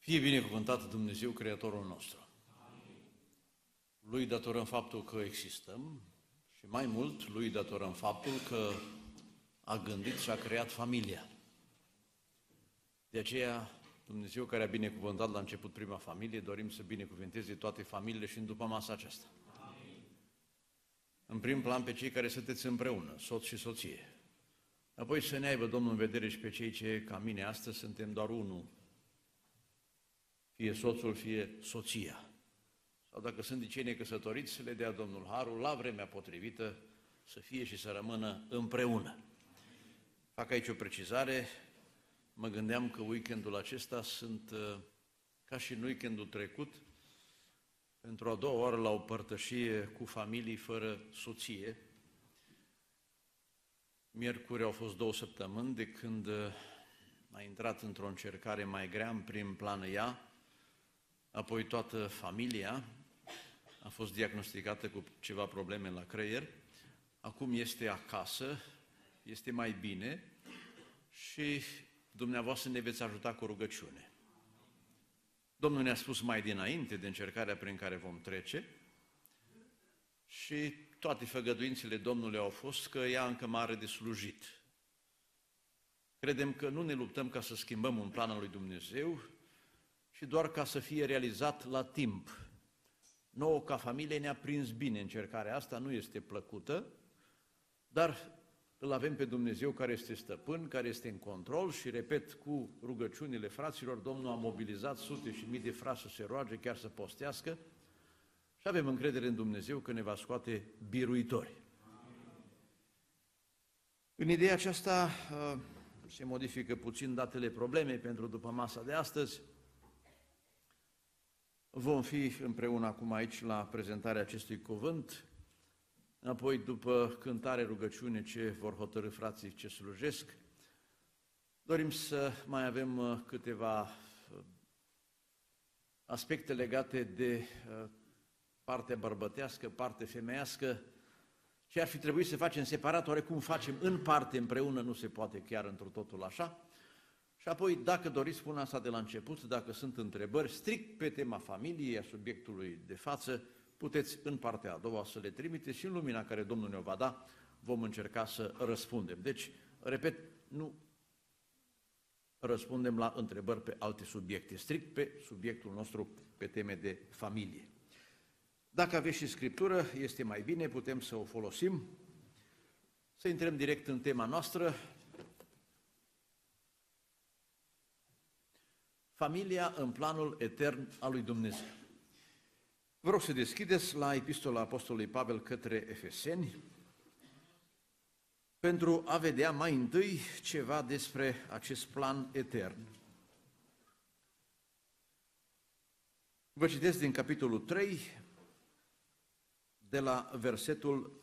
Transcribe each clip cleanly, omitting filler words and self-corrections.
Fie binecuvântat Dumnezeu, Creatorul nostru. Lui datorăm faptul că existăm și mai mult, lui datorăm faptul că a gândit și a creat familia. De aceea, Dumnezeu care a binecuvântat la început prima familie, dorim să binecuvânteze toate familiile și în după masa aceasta. Amin. În prim plan pe cei care sunteți împreună, soț și soție. Apoi să ne aibă Domnul în vedere și pe cei ce, ca mine astăzi, suntem doar unul. Fie soțul, fie soția. Sau dacă sunt de cei necăsătoriți, să le dea Domnul harul la vremea potrivită să fie și să rămână împreună. Fac aici o precizare. Mă gândeam că weekendul acesta sunt ca și în weekendul trecut, pentru a doua oară la o părtășie cu familii fără soție. Miercuri au fost 2 săptămâni de când a intrat într-o încercare mai grea, în prim plan ea, apoi toată familia a fost diagnosticată cu ceva probleme la creier, acum este acasă, este mai bine și dumneavoastră ne veți ajuta cu rugăciune. Domnul ne-a spus mai dinainte de încercarea prin care vom trece și toate făgăduințele Domnului au fost că ea încă mai are de slujit. Credem că nu ne luptăm ca să schimbăm un plan al lui Dumnezeu, ci doar ca să fie realizat la timp. Nouă, ca familie, ne-a prins bine încercarea asta, nu este plăcută, dar îl avem pe Dumnezeu care este stăpân, care este în control și, repet, cu rugăciunile fraților, Domnul a mobilizat sute și mii de frați să se roage, chiar să postească și avem încredere în Dumnezeu că ne va scoate biruitori. În ideea aceasta se modifică puțin datele problemei pentru după masa de astăzi. Vom fi împreună acum aici la prezentarea acestui cuvânt, apoi după cântare, rugăciune ce vor hotărî frații ce slujesc, dorim să mai avem câteva aspecte legate de partea bărbătească, partea femeiască, ce ar fi trebuit să facem separat, oarecum facem în parte împreună, nu se poate chiar într-o totul așa. Și apoi, dacă doriți, spun asta de la început, dacă sunt întrebări strict pe tema familiei, a subiectului de față, puteți în partea a doua să le trimiteți și în lumina care Domnul ne-o va da, vom încerca să răspundem. Deci, repet, nu răspundem la întrebări pe alte subiecte, strict pe subiectul nostru, pe teme de familie. Dacă aveți și scriptură, este mai bine, putem să o folosim. Să intrăm direct în tema noastră. Familia în planul etern al lui Dumnezeu. Vă rog să deschideți la Epistola Apostolului Pavel către Efeseni pentru a vedea mai întâi ceva despre acest plan etern. Vă citesc din capitolul 3, de la versetul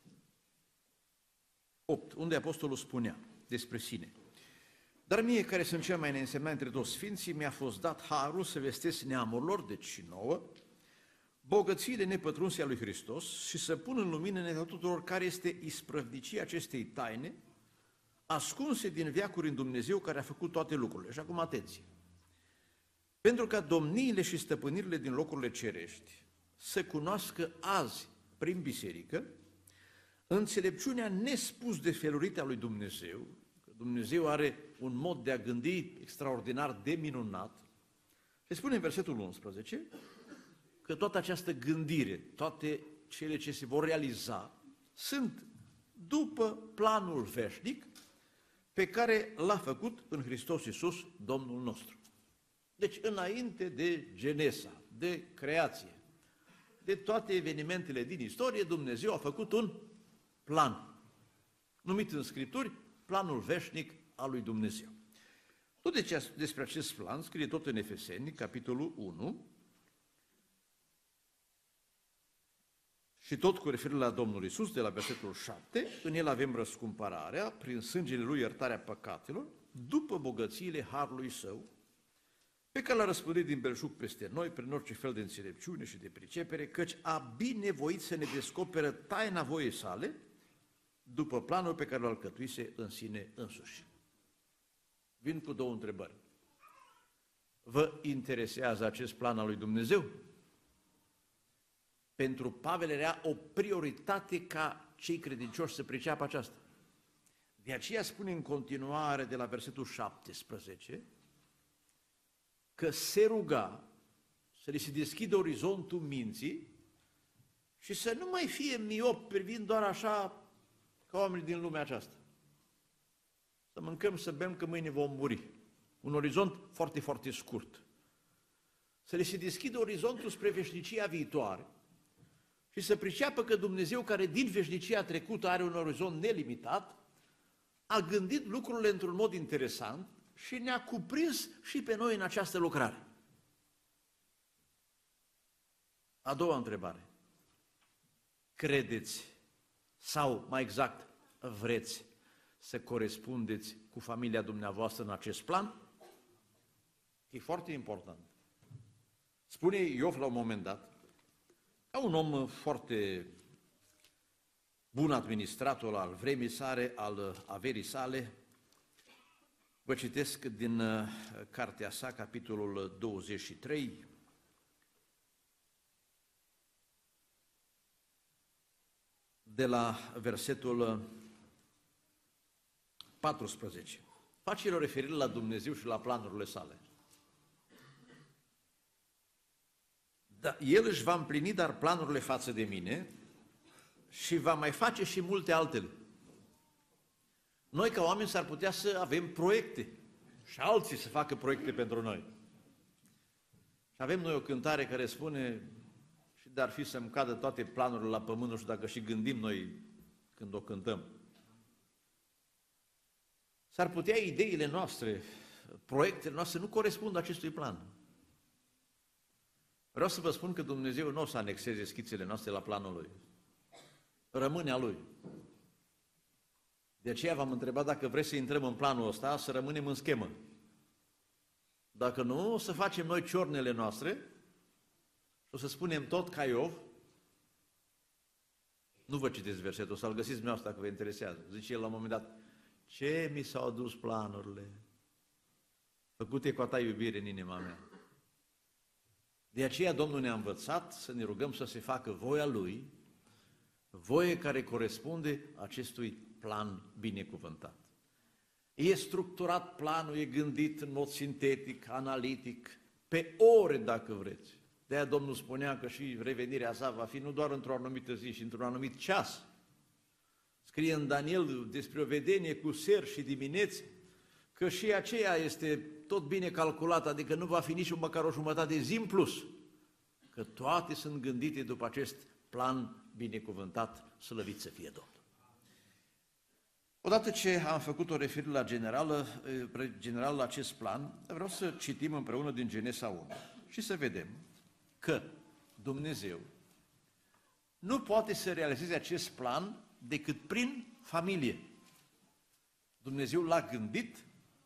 8, unde apostolul spunea despre sine: Dar mie, care sunt cel mai neînsemnat între toți sfinții, mi-a fost dat harul să vestesc neamurilor, deci și nouă, bogățiile nepătrunse a lui Hristos și să pun în lumină netă tuturor care este isprăvnicia acestei taine, ascunse din veacuri în Dumnezeu care a făcut toate lucrurile. Și acum atenție! Pentru ca domniile și stăpânirile din locurile cerești să cunoască azi, prin biserică, înțelepciunea nespus de felurită a lui Dumnezeu, că Dumnezeu are un mod de a gândi extraordinar de minunat, și spune în versetul 11, că toată această gândire, toate cele ce se vor realiza, sunt după planul veșnic pe care l-a făcut în Hristos Iisus, Domnul nostru. Deci, înainte de Genesa, de creație, de toate evenimentele din istorie, Dumnezeu a făcut un plan, numit în Scripturi planul veșnic al lui Dumnezeu. Tot despre acest plan scrie tot în Efeseni, capitolul 1, și tot cu referire la Domnul Iisus, de la versetul 7, în el avem răscumpărarea, prin sângele Lui iertarea păcatelor, după bogățiile harului Său, pe care l-a răspândit din belșug peste noi, prin orice fel de înțelepciune și de pricepere, căci a binevoit să ne descoperă taina voiei sale, după planul pe care l-a alcătuise în sine însuși. Vin cu două întrebări. Vă interesează acest plan al lui Dumnezeu? Pentru Pavel era o prioritate ca cei credincioși să priceapă aceasta. De aceea spune în continuare de la versetul 17 că se ruga să li se deschidă orizontul minții și să nu mai fie miop privind doar așa ca oamenii din lumea aceasta. Să mâncăm, să bem, că mâine vom muri. Un orizont foarte, foarte scurt. Să le se deschidă orizontul spre veșnicia viitoare și să priceapă că Dumnezeu, care din veșnicia trecută are un orizont nelimitat, a gândit lucrurile într-un mod interesant și ne-a cuprins și pe noi în această lucrare. A doua întrebare. Credeți sau, mai exact, vreți să corespundeți cu familia dumneavoastră în acest plan? E foarte important. Spune Iov la un moment dat, ca un om foarte bun administrator al vremii sale, al averii sale, vă citesc din cartea sa, capitolul 23, de la versetul 14. Face o referire la Dumnezeu și la planurile sale. Da, El își va împlini dar planurile față de mine și va mai face și multe altele. Noi ca oameni s-ar putea să avem proiecte și alții să facă proiecte pentru noi. Și avem noi o cântare care spune: și de-ar fi să-mi cadă toate planurile la pământ, nu știu dacă și gândim noi când o cântăm. S-ar putea ideile noastre, proiectele noastre nu corespund acestui plan. Vreau să vă spun că Dumnezeu nu o să anexeze schițele noastre la planul Lui. Rămâne a Lui. De aceea v-am întrebat dacă vreți să intrăm în planul ăsta, să rămânem în schemă. Dacă nu, o să facem noi ciornele noastre și o să spunem tot ca Iov. Nu vă citeți versetul, o să-l găsiți dumneavoastră dacă vă interesează. Zice el la un moment dat: ce mi s-au adus planurile făcute cu a ta iubire în inima mea. De aceea Domnul ne-a învățat să ne rugăm să se facă voia Lui, voie care corespunde acestui plan binecuvântat. E structurat planul, e gândit în mod sintetic, analitic, pe ore dacă vreți. De-aia Domnul spunea că și revenirea sa va fi nu doar într-o anumită zi, ci într-un anumit ceas. Scrie în Daniel despre o vedenie cu ser și dimineți, că și aceea este tot bine calculată, adică nu va fi nici măcar o jumătate de zi în plus, că toate sunt gândite după acest plan binecuvântat, slăvit să fie Domnul. Odată ce am făcut o referire la general la acest plan, vreau să citim împreună din Genesa 1 și să vedem că Dumnezeu nu poate să realizeze acest plan decât prin familie. Dumnezeu l-a gândit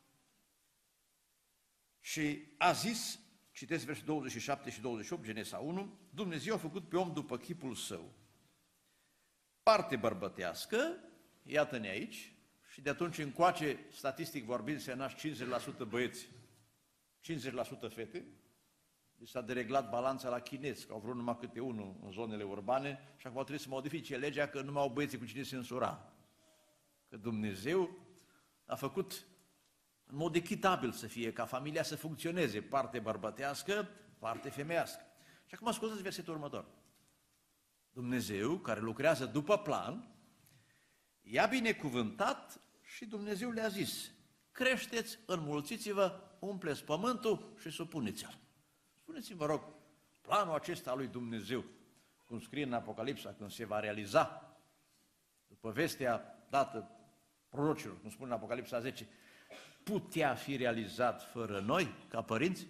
și a zis, citesc versul 27 și 28, Genesa 1, Dumnezeu a făcut pe om după chipul său, parte bărbătească, iată-ne aici, și de atunci încoace, statistic vorbind, se nasc 50% băieți, 50% fete. S-a dereglat balanța la chinezi, că au vrut numai câte unul în zonele urbane și acum trebuie să modifice legea că nu mai au băieții cu cine se însura. Că Dumnezeu a făcut în mod echitabil să fie, ca familia să funcționeze, parte bărbătească, parte femeiască. Și acum ascultați versetul următor. Dumnezeu, care lucrează după plan, i-a binecuvântat și Dumnezeu le-a zis: creșteți, înmulțiți-vă, umpleți pământul și supuneți-l. Spuneți-mi, vă rog, planul acesta al lui Dumnezeu, cum scrie în Apocalipsa, când se va realiza, după vestea dată prorocilor, cum spune în Apocalipsa 10, putea fi realizat fără noi, ca părinți?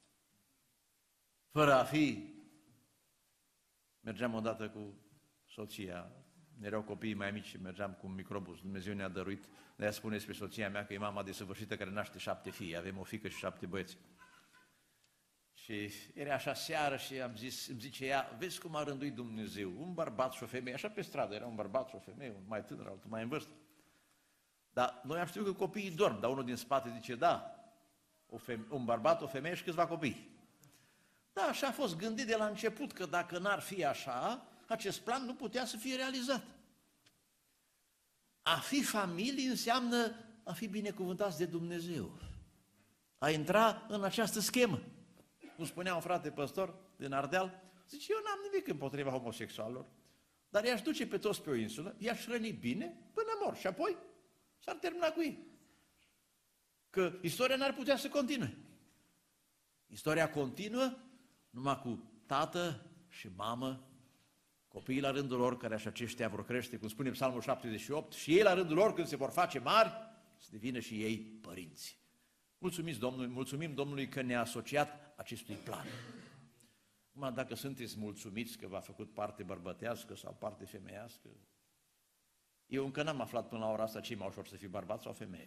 Fără a fi... Mergeam odată cu soția, erau copiii mai mici și mergeam cu un microbus, Dumnezeu ne-a dăruit, de-aia spune despre soția mea că e mama desăvârșită care naște 7 fii, avem o fiică și 7 băieți. Și era așa seară și îmi zice ea, vezi cum a rânduit Dumnezeu, un bărbat și o femeie, așa pe stradă, era un bărbat și o femeie, un mai tânăr, altul mai în vârstă. Dar noi am știut că copiii dorm, dar unul din spate zice, da, un bărbat, o femeie și câțiva copii. Da, așa a fost gândit de la început, că dacă n-ar fi așa, acest plan nu putea să fie realizat. A fi familie înseamnă a fi binecuvântați de Dumnezeu. A intra în această schemă. Cum spunea un frate păstor din Ardeal, zice, eu n-am nimic împotriva homosexualilor, dar i-aș duce pe toți pe o insulă, i-aș hrăni bine până mor și apoi s-ar termina cu ei. Că istoria n-ar putea să continue. Istoria continuă numai cu tată și mamă, copiii la rândul lor, care așa aceștia vor crește, cum spune Psalmul 78, și ei la rândul lor, când se vor face mari, să devină și ei părinți. Mulțumim Domnului că ne-a asociat acestui plan. Acum, dacă sunteți mulțumiți că v-a făcut parte bărbătească sau parte femeiască, eu încă n-am aflat până la ora asta ce e mai ușor să fii bărbat sau femeie.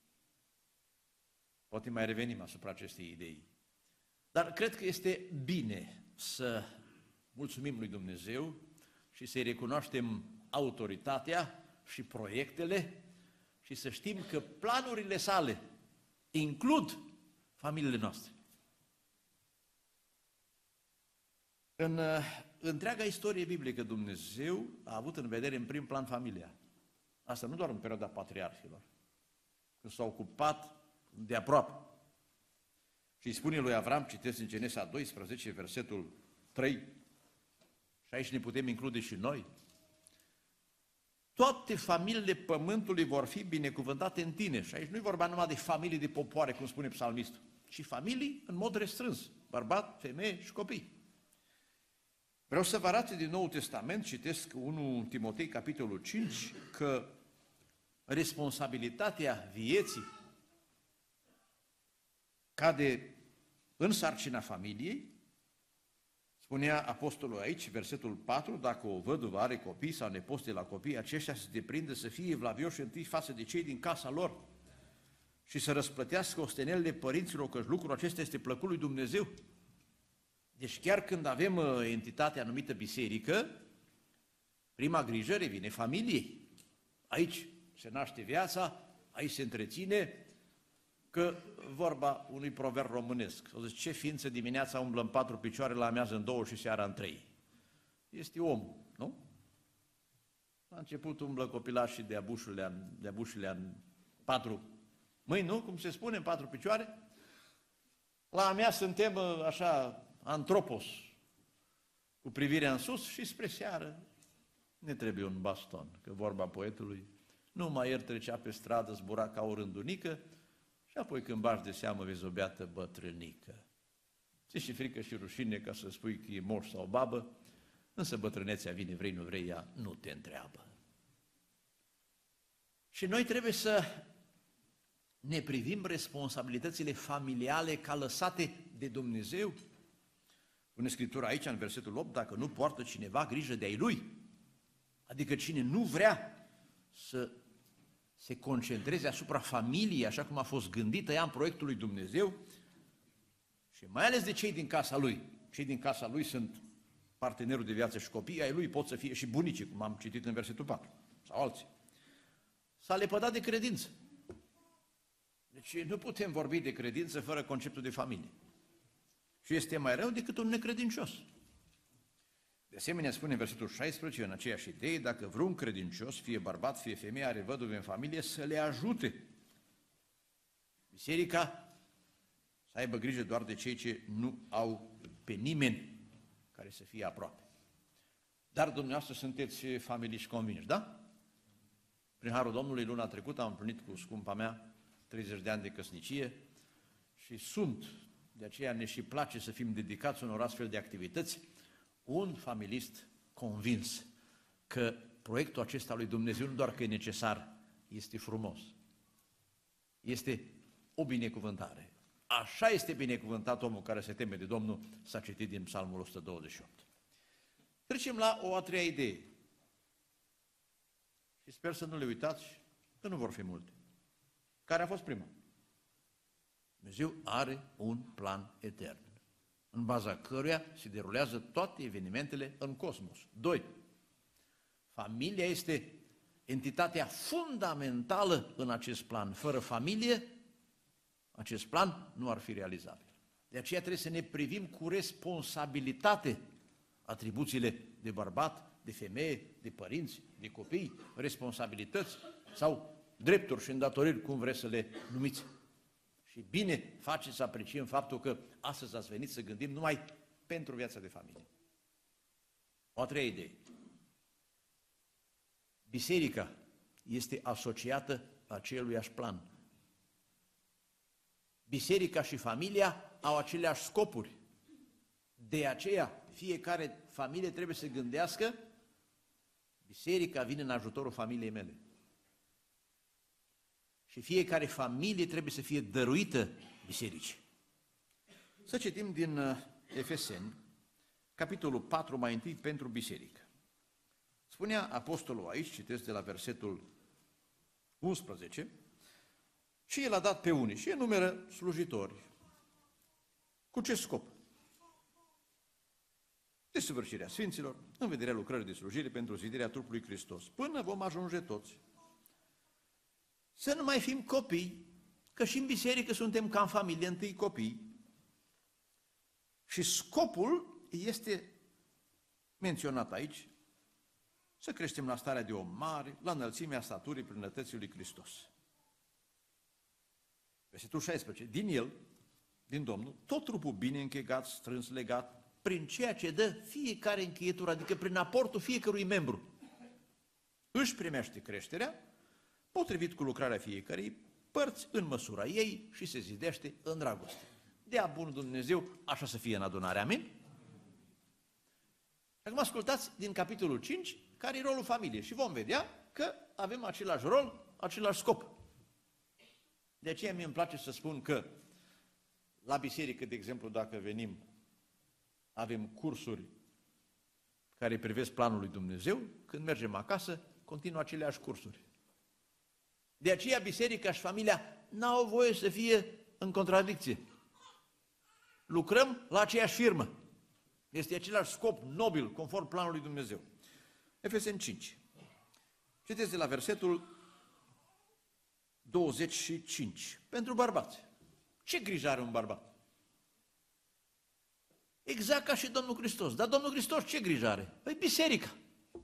Poate mai revenim asupra acestei idei. Dar cred că este bine să mulțumim lui Dumnezeu și să-i recunoaștem autoritatea și proiectele și să știm că planurile sale includ familiile noastre. În întreaga istorie biblică, Dumnezeu a avut în vedere în prim plan familia. Asta nu doar în perioada patriarhilor, când s-a ocupat de aproape. Și îi spune lui Avram, citesc în Genesa 12, versetul 3, și aici ne putem include și noi, toate familiile pământului vor fi binecuvântate în tine. Și aici nu e vorba numai de familii de popoare, cum spune psalmistul, ci familii în mod restrâns, bărbat, femeie și copii. Vreau să vă arăt din Noul Testament, citesc 1 Timotei, capitolul 5, că responsabilitatea vieții cade în sarcina familiei. Spunea apostolul aici, versetul 4, dacă o văduvă are copii sau neposte la copii, aceștia se deprinde să fie evlavioși întâi față de cei din casa lor și să răsplătească ostenelile părinților, că lucrul acesta este plăcut lui Dumnezeu. Deci chiar când avem entitatea numită biserică, prima grijă revine familiei. Aici se naște viața, aici se întreține, că vorba unui proverb românesc. O zice, ce ființă dimineața umblă în 4 picioare, la amiază în 2 și seara în 3? Este omul, nu? La început umblă copilașii de abușile în 4 mâini, nu? Cum se spune, în 4 picioare. La amiază suntem așa, antropos, cu privirea în sus și spre seară ne trebuie un baston, că vorba poetului, numai ieri trecea pe stradă, zbura ca o rândunică, și apoi când bași de seamă vezi o beată bătrânică. Ți și frică și rușine ca să spui că e moș sau babă, însă bătrânețea vine, vrei nu vrei, ea nu te întreabă. Și noi trebuie să ne privim responsabilitățile familiale ca lăsate de Dumnezeu. Pune Scriptura aici, în versetul 8, dacă nu poartă cineva grijă de ai lui, adică cine nu vrea să se concentreze asupra familiei, așa cum a fost gândită ea în proiectul lui Dumnezeu, și mai ales de cei din casa lui. Cei din casa lui sunt partenerul de viață și copiii ai lui, pot să fie și bunicii, cum am citit în versetul 4, sau alții. S-a lepădat de credință. Deci nu putem vorbi de credință fără conceptul de familie. Și este mai rău decât un necredincios. De asemenea, spune în versetul 16, în aceeași idee, dacă vreun credincios, fie bărbat, fie femeie, are văduve în familie, să le ajute. Biserica să aibă grijă doar de cei ce nu au pe nimeni care să fie aproape. Dar dumneavoastră sunteți familiști convinși, da? Prin harul Domnului, luna trecută am împlinit cu scumpa mea 30 de ani de căsnicie și de aceea ne și place să fim dedicați unor astfel de activități, un familist convins că proiectul acesta lui Dumnezeu nu doar că e necesar, este frumos. Este o binecuvântare. Așa este binecuvântat omul care se teme de Domnul, s-a citit din Psalmul 128. Trecem la o a treia idee. Și sper să nu le uitați, că nu vor fi multe. Care a fost prima? Dumnezeu are un plan etern, în baza căruia se derulează toate evenimentele în cosmos. 2. Familia este entitatea fundamentală în acest plan. Fără familie acest plan nu ar fi realizabil. De aceea trebuie să ne privim cu responsabilitate atribuțiile de bărbat, de femeie, de părinți, de copii, responsabilități sau drepturi și îndatoriri, cum vreți să le numiți. Și bine faceți să apreciem faptul că astăzi ați venit să gândim numai pentru viața de familie. O a treia idee. Biserica este asociată aceluiași plan. Biserica și familia au aceleași scopuri. De aceea, fiecare familie trebuie să gândească: biserica vine în ajutorul familiei mele. Și fiecare familie trebuie să fie dăruită bisericii. Să citim din Efeseni, capitolul 4, mai întâi, pentru biserică. Spunea apostolul aici, citesc de la versetul 11, și el a dat pe unii și enumeră slujitori. Cu ce scop? Desăvârșirea sfinților, în vederea lucrării de slujire pentru zidirea trupului Hristos, până vom ajunge toți. Să nu mai fim copii, că și în biserică suntem ca în familie, întâi copii. Și scopul este menționat aici: să creștem la starea de om mare, la înălțimea staturii plinătății lui Hristos. Versetul 16. Din el, din Domnul, tot trupul bine închegat, strâns legat, prin ceea ce dă fiecare încheietură, adică prin aportul fiecărui membru, își primește creșterea, potrivit cu lucrarea fiecărei părți, în măsura ei, și se zidește în dragoste. Dea bunul Dumnezeu, așa să fie în adunare. Amin? Acum ascultați din capitolul 5, care e rolul familiei, și vom vedea că avem același rol, același scop. De aceea mie îmi place să spun că la biserică, de exemplu, dacă venim, avem cursuri care privesc planul lui Dumnezeu, când mergem acasă, continuă aceleași cursuri. De aceea biserica și familia n-au voie să fie în contradicție. Lucrăm la aceeași firmă. Este același scop nobil, conform planului Dumnezeu. Efeseni 5. Citeți de la versetul 25. Pentru bărbați. Ce grijă are un bărbat? Exact ca și Domnul Hristos. Dar Domnul Hristos ce grijă are? Păi biserica.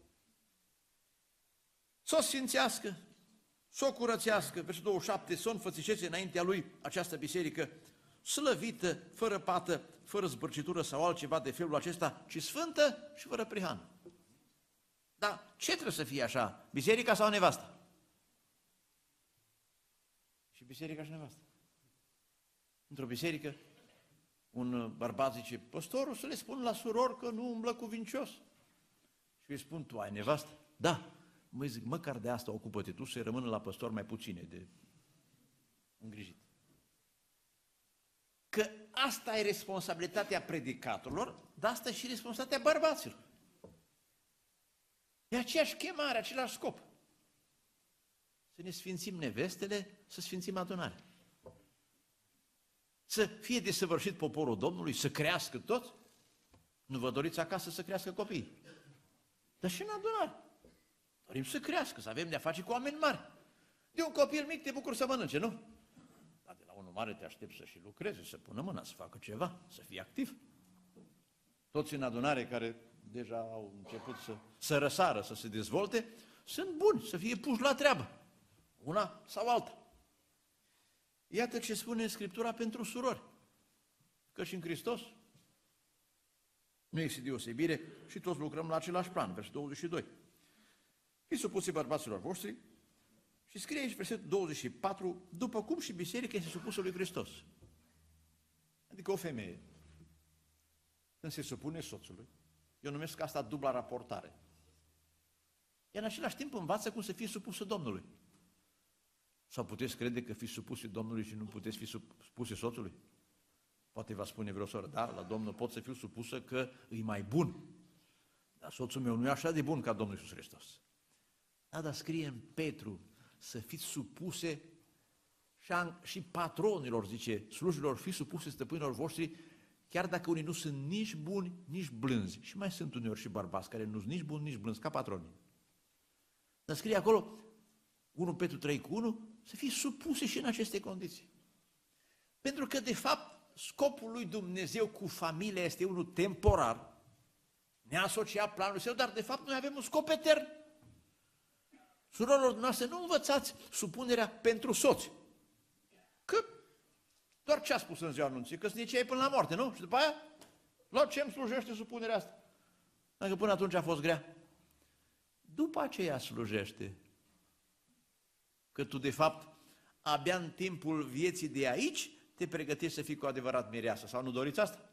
Să o sfințească, să o curățească, versetul 27, să o înfățișeze înaintea lui această biserică, slăvită, fără pată, fără zbârcitură sau altceva de felul acesta, ci sfântă și fără prihană. Dar ce trebuie să fie așa? Biserica sau nevasta? Și biserica și nevasta. Într-o biserică, un bărbat zice: păstorul, să le spun la surori că nu umblă cuvincios. Și îi spun: tu ai nevastă? Da. Măi, zic, măcar de asta ocupă-te tu, să rămână la păstor mai puține de îngrijit. Că asta e responsabilitatea predicatorilor, dar asta e și responsabilitatea bărbaților. E aceeași chemare, același scop. Să ne sfințim nevestele, să sfințim adunarea. Să fie desăvârșit poporul Domnului, să crească toți. Nu vă doriți acasă să crească copiii? Dar și în adunare. Dorim să crească, să avem de-a face cu oameni mari. De un copil mic te bucuri să mănânce, nu? Dar de la unul mare te aștept să și lucreze, să pună mâna, să facă ceva, să fie activ. Toți în adunare care deja au început să răsară, să se dezvolte, sunt buni, să fie puși la treabă. Una sau alta. Iată ce spune Scriptura pentru surori. Că și în Hristos nu există deosebire și toți lucrăm la același plan, versetul 22. Fiți supuși bărbaților voștri și scrie aici versetul 24, după cum și biserica este supusă lui Hristos. Adică o femeie, când se supune soțului, eu numesc asta dubla raportare. Ea în același timp învață cum să fie supusă Domnului. Sau puteți crede că fiți supuși Domnului și nu puteți fi supuse soțului? Poate va spune vreo soră, da, la Domnul pot să fiu supusă că e mai bun. Dar soțul meu nu e așa de bun ca Domnul Iisus Hristos. Da, dar scrie în Petru să fiți supuse și patronilor, zice, slujilor, fiți supuse stăpânilor voștri, chiar dacă unii nu sunt nici buni, nici blânzi. Și mai sunt uneori și bărbați care nu sunt nici buni, nici blânzi, ca patronii. Dar scrie acolo, 1 Petru 3:1, să fie supuse și în aceste condiții. Pentru că, de fapt, scopul lui Dumnezeu cu familia este unul temporar, neasociat planul său, dar, de fapt, noi avem un scop etern. Surorilor dumneavoastră, nu învățați supunerea pentru soți. Că doar ce a spus în ziua anunții? Căsnicia e până la moarte, nu? Și după aia, la ce îmi slujește supunerea asta? Dacă până atunci a fost grea. După aceea slujește. Că tu, de fapt, abia în timpul vieții de aici, te pregătești să fii cu adevărat mireasă. Sau nu doriți asta?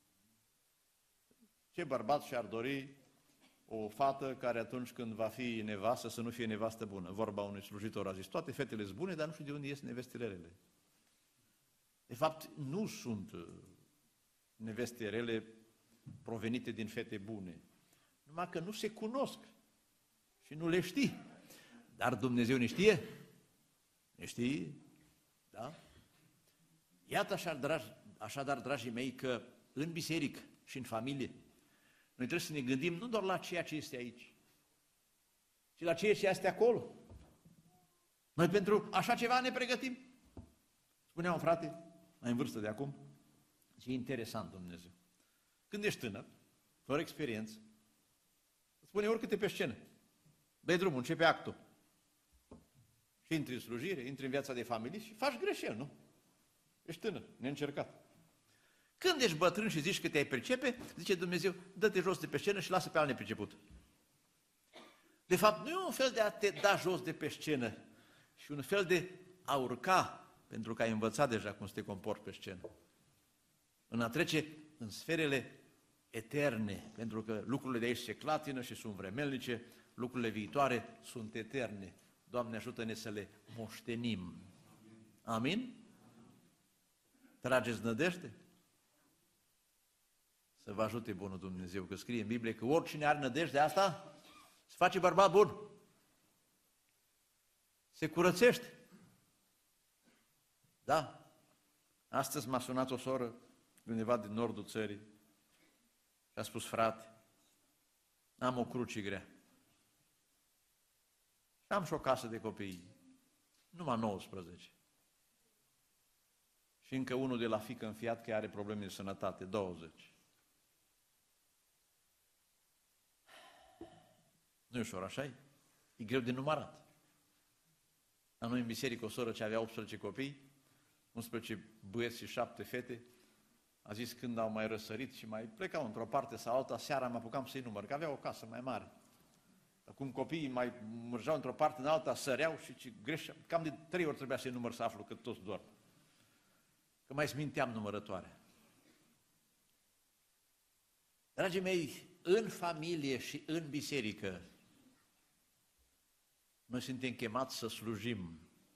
Ce bărbat și-ar dori o fată care atunci când va fi nevastă să nu fie nevastă bună? Vorba unui slujitor a zis, toate fetele sunt bune, dar nu știu de unde ies nevestele rele. De fapt, nu sunt neveste rele provenite din fete bune, numai că nu se cunosc și nu le știi. Dar Dumnezeu ne știe? Ne știe? Da? Iată așadar, dragii mei, că în biserică și în familie, noi trebuie să ne gândim nu doar la ceea ce este aici, ci la ceea ce este acolo. Noi pentru așa ceva ne pregătim. Spunea un frate, mai în vârstă de acum, ce interesant Dumnezeu. Când ești tânăr, fără experiență, îți spune oricâte pe scenă, dă-i drumul, începe actul. Și intri în slujire, intri în viața de familie și faci greșeli, nu? Ești tânăr, neîncercat. Când ești bătrân și zici că te-ai pricepe, zice Dumnezeu, dă-te jos de pe scenă și lasă pe al nepriceput. De fapt, nu e un fel de a te da jos de pe scenă, și un fel de a urca, pentru că ai învățat deja cum să te comporți pe scenă. În a trece în sferele eterne, pentru că lucrurile de aici se clatină și sunt vremelnice, lucrurile viitoare sunt eterne. Doamne, ajută-ne să le moștenim. Amin? Trageți nădejde? Să vă ajute bunul Dumnezeu, că scrie în Biblie că oricine are nădejde asta, se face bărbat bun. Se curățește. Da. Astăzi m-a sunat o soră undeva din nordul țării și a spus, frate, am o cruce grea. Și am și o casă de copii, numai 19. Și încă unul de la fiică înfiat că are probleme de sănătate, 20. Nu e ușor, așa-i? E greu de numărat. La noi în biserică o soră ce avea 18 copii, 11 băieți și 7 fete, a zis când au mai răsărit și mai plecau într-o parte sau alta, seara mă apucam să-i număr, că avea o casă mai mare. Acum copiii mai mărgeau într-o parte în alta, săreau și greșeau. Cam de 3 ori trebuia să-i număr să aflu că toți dorm. Că mai sminteam numărătoarea. Dragii mei, în familie și în biserică, noi suntem chemați să slujim.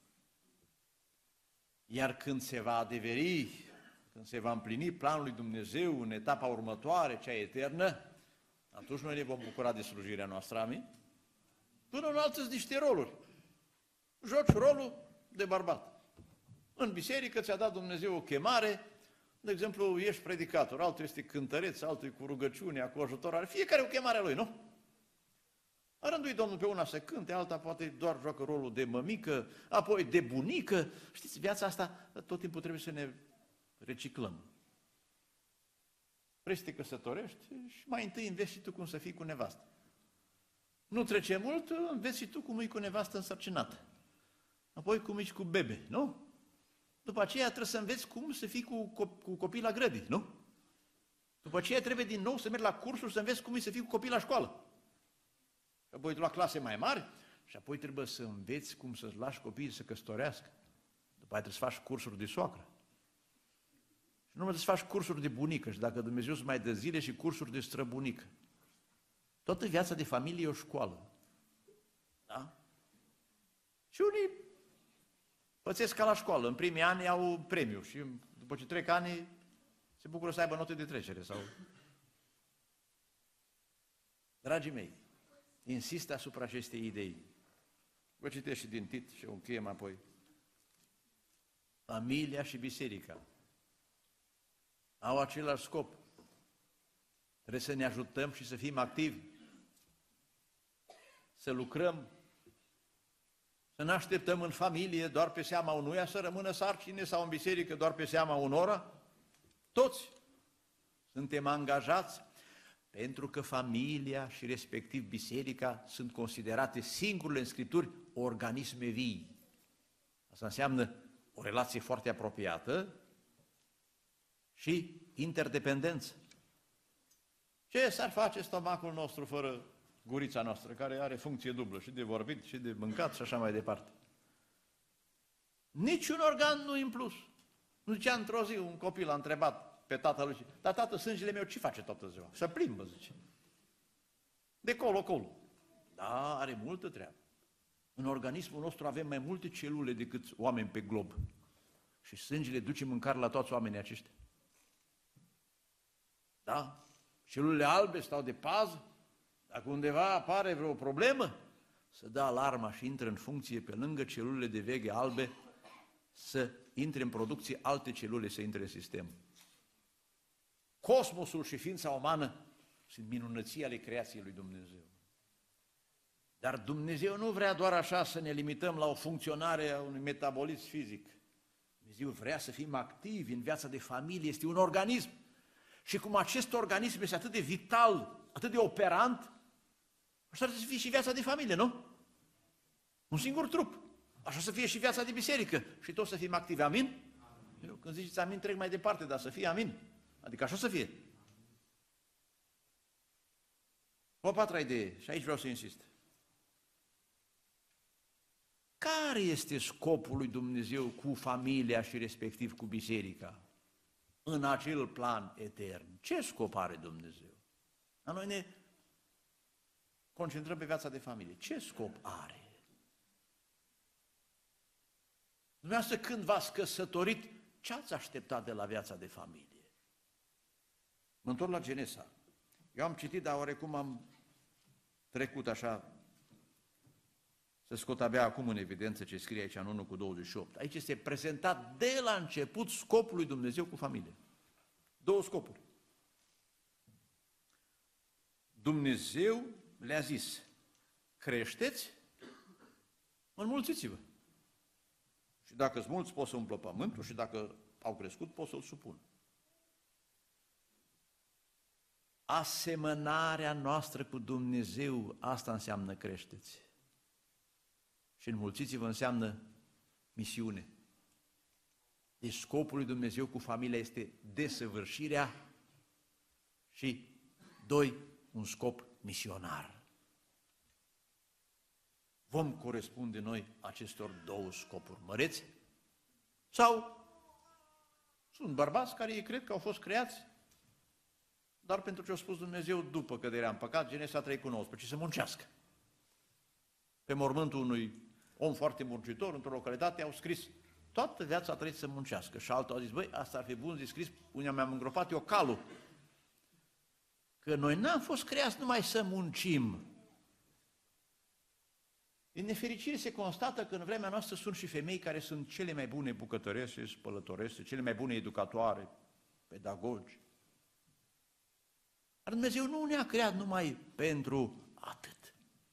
Iar când se va adeveri, când se va împlini planul lui Dumnezeu în etapa următoare, cea eternă, atunci noi ne vom bucura de slujirea noastră, amin? Până în altă niște roluri. Joci rolul de bărbat. În biserică ți-a dat Dumnezeu o chemare, de exemplu, ești predicator, altul este cântăreț, altul e cu rugăciunea, cu ajutorare, fiecare o chemare lui, nu? A rânduit Domnul pe una să cânte, alta poate doar joacă rolul de mămică, apoi de bunică. Știți, viața asta tot timpul trebuie să ne reciclăm. Vrei să te căsătorești și mai întâi înveți și tu cum să fii cu nevastă. Nu trece mult, înveți și tu cum e cu nevastă însărcinată. Apoi cum ești cu bebe, nu? După aceea trebuie să înveți cum să fii cu copii la grădini, nu? După aceea trebuie din nou să mergi la cursuri să înveți cum e să fii cu copii la școală. Și apoi la clase mai mari și apoi trebuie să înveți cum să-ți lași copiii să căsătorească. După aceea trebuie să faci cursuri de soacră. Și nu mai trebuie să faci cursuri de bunică și dacă Dumnezeu îți mai dă zile și cursuri de străbunică. Toată viața de familie e o școală. Da? Și unii pățesc ca la școală. În primii ani au premiu și după ce trec ani se bucură să aibă note de trecere. Sau... Dragii mei, insist asupra acestei idei. Vă citesc și din Tit și o încheiem apoi. Familia și biserica au același scop. Trebuie să ne ajutăm și să fim activi. Să lucrăm, Să ne așteptăm în familie doar pe seama unuia să rămână sarcine sau în biserică doar pe seama unora? Toți suntem angajați pentru că familia și respectiv biserica sunt considerate singurele în Scripturi organisme vii. Asta înseamnă o relație foarte apropiată și interdependență. Ce s-ar face stomacul nostru fără gurița noastră, care are funcție dublă, și de vorbit, și de mâncat, și așa mai departe? Niciun organ nu în plus. Nu zicea într-o zi, un copil a întrebat pe tatălui: dar tată, sângele meu ce face toată ziua? Să plimbă, zice. De colo-colo. Da, are multă treabă. În organismul nostru avem mai multe celule decât oameni pe glob. Și sângele duce mâncare la toți oamenii aceștia. Da? Celulele albe stau de pază. Dacă undeva apare vreo problemă, să dă alarma și intră în funcție pe lângă celulele de veche albe, să intre în producție alte celule, să intre în sistem. Cosmosul și ființa umană sunt minunății ale creației lui Dumnezeu. Dar Dumnezeu nu vrea doar așa să ne limităm la o funcționare a unui metabolism fizic. Dumnezeu vrea să fim activi în viața de familie, este un organism. Și cum acest organism este atât de vital, atât de operant, așa să fie și viața de familie, nu? Un singur trup. Așa să fie și viața de biserică. Și toți să fim activi. Amin? Eu, când ziceți amin, trec mai departe, dar să fie amin. Adică așa să fie. O patra idee, și aici vreau să insist. Care este scopul lui Dumnezeu cu familia și respectiv cu biserica? În acel plan etern. Ce scop are Dumnezeu? Dar noi ne concentrăm pe viața de familie. Ce scop are? Dumneavoastră, când v-ați căsătorit, ce ați așteptat de la viața de familie? Mă întorc la Genesa. Eu am citit, dar oarecum am trecut așa, să scot abia acum în evidență ce scrie aici în 1:28. Aici este prezentat de la început scopul lui Dumnezeu cu familie. Două scopuri. Dumnezeu le-a zis: creșteți, înmulțiți-vă. Și dacă sunt mulți, pot să umplă pământul, și dacă au crescut, pot să-l supună. Asemănarea noastră cu Dumnezeu, asta înseamnă creșteți. Și înmulțiți-vă înseamnă misiune. Deci scopul lui Dumnezeu cu familia este desăvârșirea și, doi, un scop misionar. Vom corespunde noi acestor două scopuri măreți? Sau sunt bărbați care ei cred că au fost creați dar pentru ce a spus Dumnezeu după căderea în păcat, Genesa 3:19, să muncească. Pe mormântul unui om foarte muncitor, într-o localitate, au scris: toată viața a trăit să muncească. Și altul a zis: băi, asta ar fi bun de scris, unde mi-am îngropat eu calul. Că noi n-am fost creați numai să muncim. În nefericire se constată că în vremea noastră sunt și femei care sunt cele mai bune bucătărese, spălătorese, cele mai bune educatoare, pedagogi. Dar Dumnezeu nu ne-a creat numai pentru atât.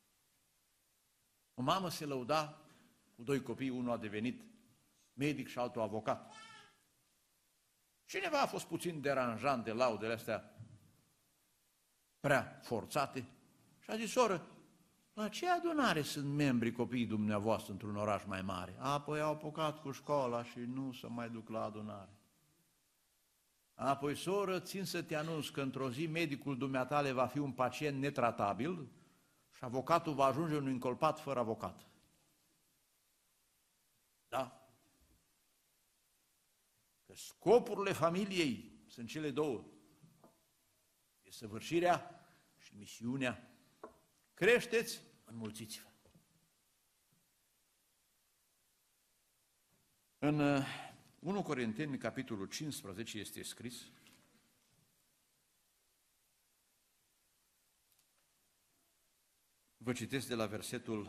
O mamă se lăuda cu doi copii, unul a devenit medic și altul avocat. Cineva a fost puțin deranjant de laudele astea prea forțate și a zis: soră, la ce adunare sunt membrii copiii dumneavoastră într-un oraș mai mare? Apoi au apucat cu școala și nu se mai duc la adunare. Apoi, soră, țin să te anunț că într-o zi medicul dumneatale va fi un pacient netratabil și avocatul va ajunge un încolpat fără avocat. Da? Că scopurile familiei sunt cele două. Desăvârșirea și misiunea. Creșteți, înmulțiți-vă. În 1 Corinteni, capitolul 15, este scris: vă citesc de la versetul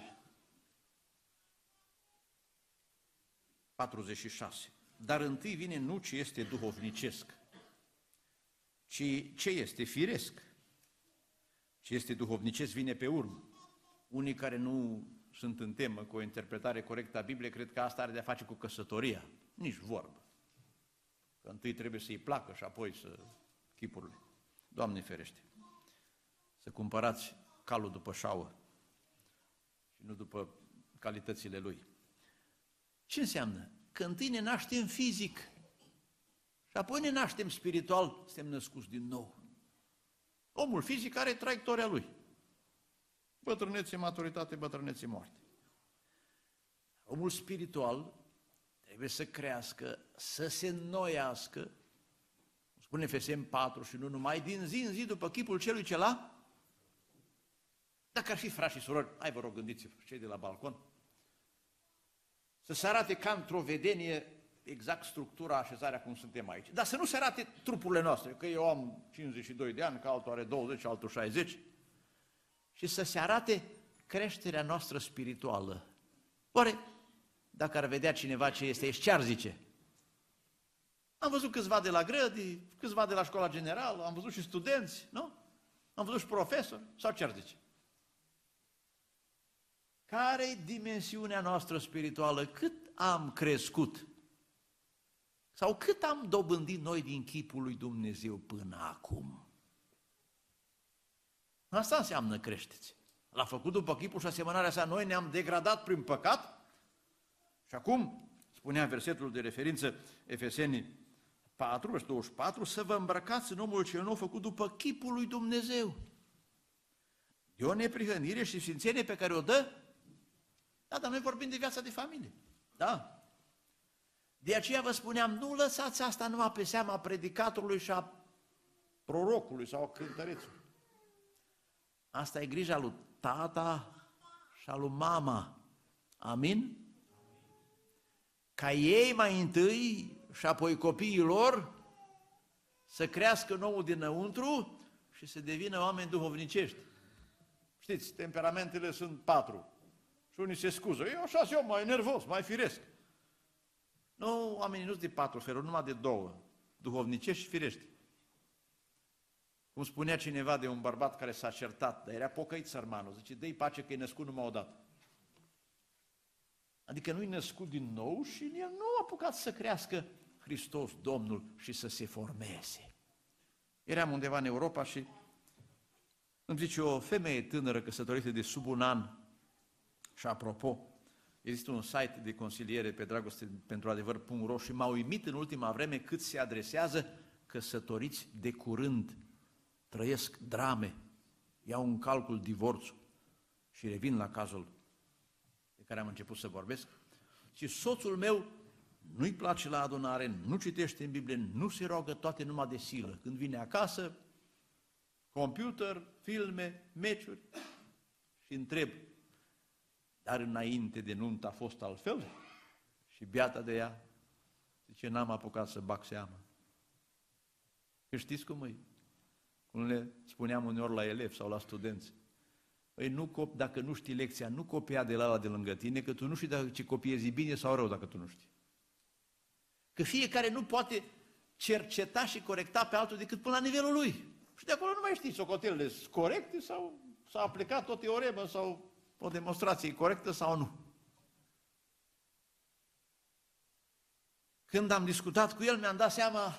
46. Dar întâi vine nu ce este duhovnicesc, ci ce este firesc. Ce este duhovnicesc vine pe urmă. Unii care nu sunt în temă cu o interpretare corectă a Bibliei, cred că asta are de-a face cu căsătoria. Nici vorbă. Că întâi trebuie să-i placă și apoi să chipurile. Doamne ferește! Să cumpărați calul după șaua și nu după calitățile lui. Ce înseamnă? Că întâi ne naștem fizic și apoi ne naștem spiritual, suntem născuți din nou. Omul fizic are traiectoria lui. Bătrânețe, maturitate, bătrânețe, moarte. Omul spiritual trebuie să crească, să se înnoiască, spune Efeseni 4, și nu numai, din zi în zi după chipul celui ce l-a. Dacă ar fi frați și surori, hai vă rog, gândiți-vă, cei de la balcon, să se arate ca într-o vedenie exact structura, așezarea cum suntem aici. Dar să nu se arate trupurile noastre, că eu am 52 de ani, că altul are 20, altul 60, și să se arate creșterea noastră spirituală. Oare, dacă ar vedea cineva ce este aici, ce ar zice? Am văzut câțiva de la grădi, câțiva de la școala generală, am văzut și studenți, nu? Am văzut și profesori, sau ce ar zice? Care-i dimensiunea noastră spirituală? Cât am crescut? Sau cât am dobândit noi din chipul lui Dumnezeu până acum? Asta înseamnă creșteți. L-a făcut după chipul și asemănarea sa, noi ne-am degradat prin păcat și acum, spunea versetul de referință Efeseni 4, versetul 24, să vă îmbrăcați în omul cel nou făcut după chipul lui Dumnezeu. De o neprihănire și sfințenie pe care o dă. Da, dar noi vorbim de viața de familie. Da. De aceea vă spuneam, nu lăsați asta numai pe seama predicatorului și a prorocului sau a cântărețului. Asta e grija lui tata și a lui mama. Amin? Ca ei mai întâi și apoi copiii lor să crească nouă dinăuntru și să devină oameni duhovnicești. Știți, temperamentele sunt 4. Și unii se scuză, eu așa sunt mai nervos, mai firesc. Nu, oamenii nu sunt de 4 feluri, numai de 2, duhovnicești și firești. Cum spunea cineva de un bărbat care s-a certat, dar era pocăit sărmanul, zice, dă-i pace că e născut numai odată. Adică nu-i născut din nou și el nu a apucat să crească Hristos, Domnul, și să se formeze. Eram undeva în Europa și îmi zice o femeie tânără căsătorită de sub un an, și apropo, există un site de consiliere pe dragoste pentru adevăr.ro și m-a uimit în ultima vreme cât se adresează căsătoriți de curând, trăiesc drame, iau în calcul divorțul și revin la cazul de care am început să vorbesc. Și soțul meu nu-i place la adunare, nu citește în Biblie, nu se roagă, toate numai de silă. Când vine acasă, computer, filme, meciuri și întreb, dar înainte de nuntă a fost altfel? Și beata de ea, zice, n-am apucat să bag seama. Că știți cum e? Cum le spuneam uneori la elevi sau la studenți. Păi nu, dacă nu știi lecția, nu copia de la ăla de lângă tine, că tu nu știi dacă ce copiezi bine sau rău dacă tu nu știi. Că fiecare nu poate cerceta și corecta pe altul decât până la nivelul lui. Și de acolo nu mai știi socotelele sunt corecte sau s-a aplicat o teoremă sau o demonstrație corectă sau nu. Când am discutat cu el, mi-am dat seama,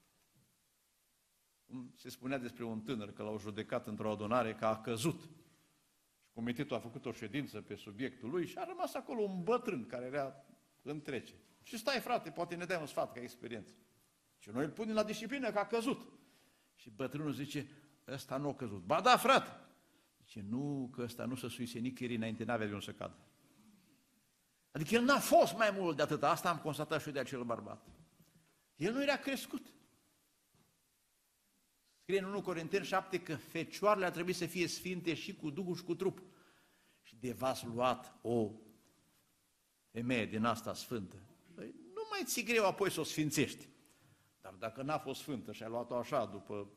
cum se spunea despre un tânăr, că l-au judecat într-o adunare, că a căzut. Și comitetul a făcut o ședință pe subiectul lui și a rămas acolo un bătrân care era în trecere. Și stai, frate, poate ne dai un sfat ca experiență. Și noi îl punem la disciplină că a căzut. Și bătrânul zice, ăsta nu a căzut. Ba da, frate! Zice, nu, că ăsta nu se suise nicăieri înainte, n-avea de unde să cadă. Adică el n-a fost mai mult de atât. Asta am constatat și eu de acel bărbat. El nu era crescut. Scrie în 1 Corinteni 7 că fecioarele ar trebui să fie sfinte și cu Duhul și cu trup. Și de v-ați luat o femeie din asta sfântă. Păi, nu mai ți greu apoi să o sfințești. Dar dacă n-a fost sfântă și ai luat-o așa, după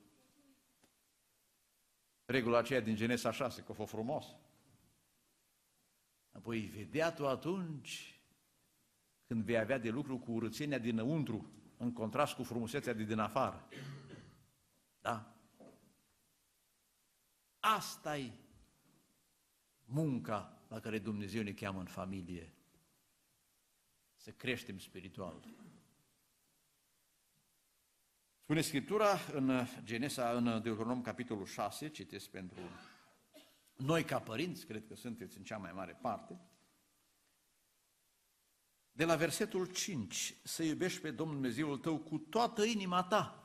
regula aceea din Genesa 6, că a fost frumos, apoi vedea tu atunci când vei avea de lucru cu urățenia dinăuntru, în contrast cu frumusețea de din afară. Da? Asta-i munca la care Dumnezeu ne cheamă în familie, să creștem spiritual. Spune Scriptura în Genesa, în Deuteronom, capitolul 6, citesc pentru noi ca părinți, cred că sunteți în cea mai mare parte, de la versetul 5, să iubești pe Domnul Dumnezeul tău cu toată inima ta.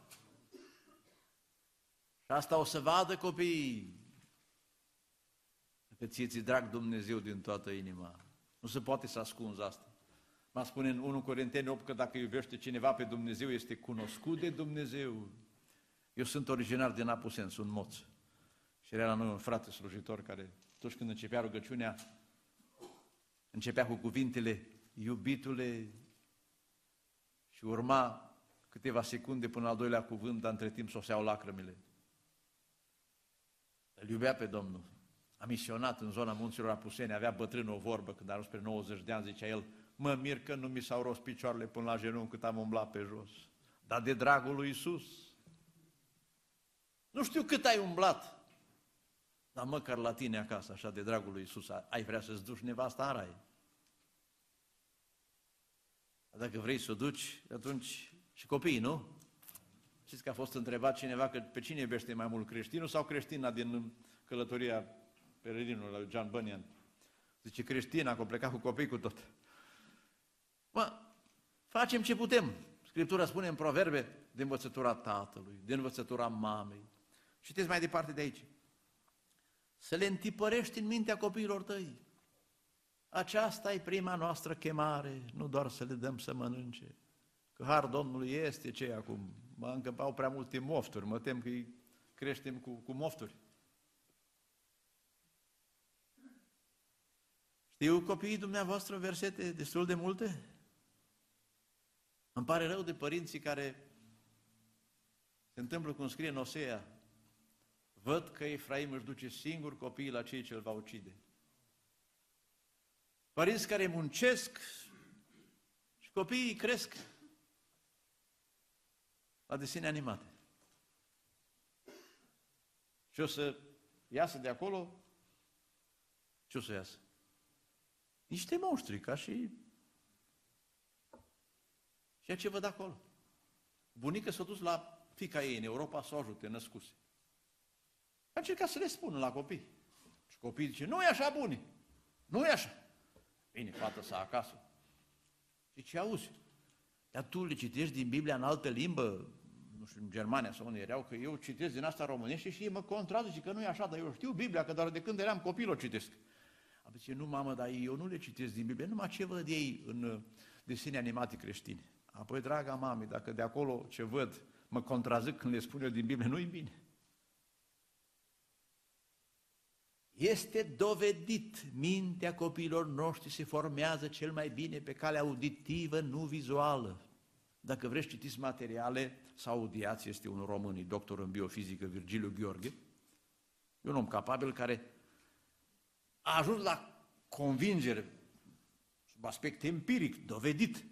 Și asta o să vadă copiii, că ție ți drag Dumnezeu din toată inima. Nu se poate să ascunzi asta. Mă spune în 1 Corinteni 8 că dacă iubește cineva pe Dumnezeu, este cunoscut de Dumnezeu. Eu sunt originar din Apuseni, sunt moț. Și era la noi un frate slujitor care, atunci când începea rugăciunea, începea cu cuvintele, iubitule, și urma câteva secunde până al doilea cuvânt, dar între timp soseau lacrimile. Îl iubea pe Domnul. A misionat în zona munților Apuseni, avea bătrân o vorbă, când a ajuns spre 90 de ani, zicea el, mă mir că nu mi s-au rost picioarele până la genunchi cât am umblat pe jos. Dar de dragul lui Iisus. Nu știu cât ai umblat, dar măcar la tine acasă, așa de dragul lui Iisus, ai vrea să-ți duci nevasta în rai. Dacă vrei să o duci, atunci și copiii, nu? Știți că a fost întrebat cineva că pe cine iubește mai mult, creștinul sau creștina din călătoria pelerinului lui John Bunyan? Zice creștina, că a plecat cu copii cu tot. Mă, facem ce putem. Scriptura spune în Proverbe de învățătura tatălui, de învățătura mamei. Citeți mai departe de aici. Să le întipărești în mintea copiilor tăi. Aceasta e prima noastră chemare, nu doar să le dăm să mănânce. Că har Domnului este ce acum. Mă încăpau prea multe mofturi, mă tem că îi creștem cu mofturi. Știu copiii dumneavoastră versete destul de multe? Îmi pare rău de părinții care se întâmplă cum scrie în Osea. Văd că Efraim își duce singur copiii la cei ce îl va ucide. Părinți care muncesc și copiii cresc la desene animate. Și o să iasă de acolo, ce o să iasă? Niște monștri, ca și ceea ce văd acolo. Bunica s-a dus la fiica ei în Europa să o ajute, născuse. A încercat să le spună la copii. Și copiii zice, nu e așa, buni, nu e așa. Bine, fată sa acasă. Și ce auzi? Dar tu le citești din Biblia în altă limbă, nu știu, în Germania sau unde erau, că eu citesc din asta românește și ei mă contrazice că nu e așa, dar eu știu Biblia, că doar de când eram copil o citesc. Am zis, nu mamă, dar eu nu le citesc din Biblie, numai ce văd ei în desene animate creștine. Apoi, draga mami, dacă de acolo ce văd mă contrazic când le spun eu din Biblie, nu-i bine. Este dovedit, mintea copiilor noștri se formează cel mai bine pe calea auditivă, nu vizuală. Dacă vreți, citiți materiale sau audiați, este un român, doctor în biofizică, Virgiliu Gheorghe, e un om capabil care a ajuns la convingere, sub aspect empiric, dovedit,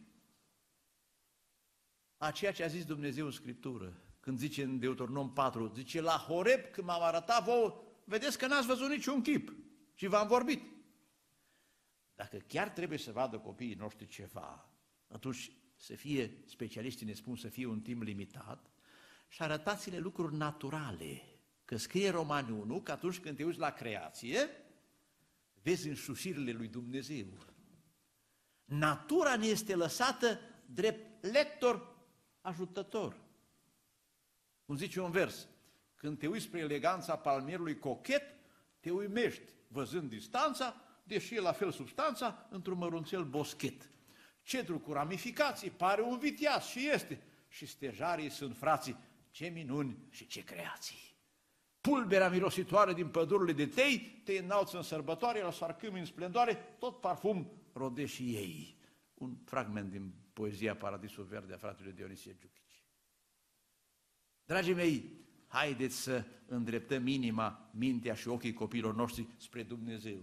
a ceea ce a zis Dumnezeu în Scriptură. Când zice în Deuteronom 4, zice, la Horeb, când m-am arătat vouă, vedeți că n-ați văzut niciun chip și v-am vorbit. Dacă chiar trebuie să vadă copiii noștri ceva, atunci să fie, specialiștii ne spun, să fie un timp limitat și arătați-le lucruri naturale. Că scrie Romani 1 că atunci când te uiți la creație, vezi înșușirile lui Dumnezeu. Natura ne este lăsată drept lector ajutător. Cum zice un vers, când te uiți spre eleganța palmierului cochet, te uimești văzând distanța, deși e la fel substanța, într-un mărunțel boschet. Cedru cu ramificații, pare un viteaz și este. Și stejarii sunt frații, ce minuni și ce creații. Pulberea mirositoare din pădurile de tei te înalță în sărbătoare, la sarcâmi în splendoare, tot parfum rode și ei. Un fragment din poezia Paradisul Verde a fratelui Dionisie Giuchici. Dragii mei, haideți să îndreptăm inima, mintea și ochii copiilor noștri spre Dumnezeu.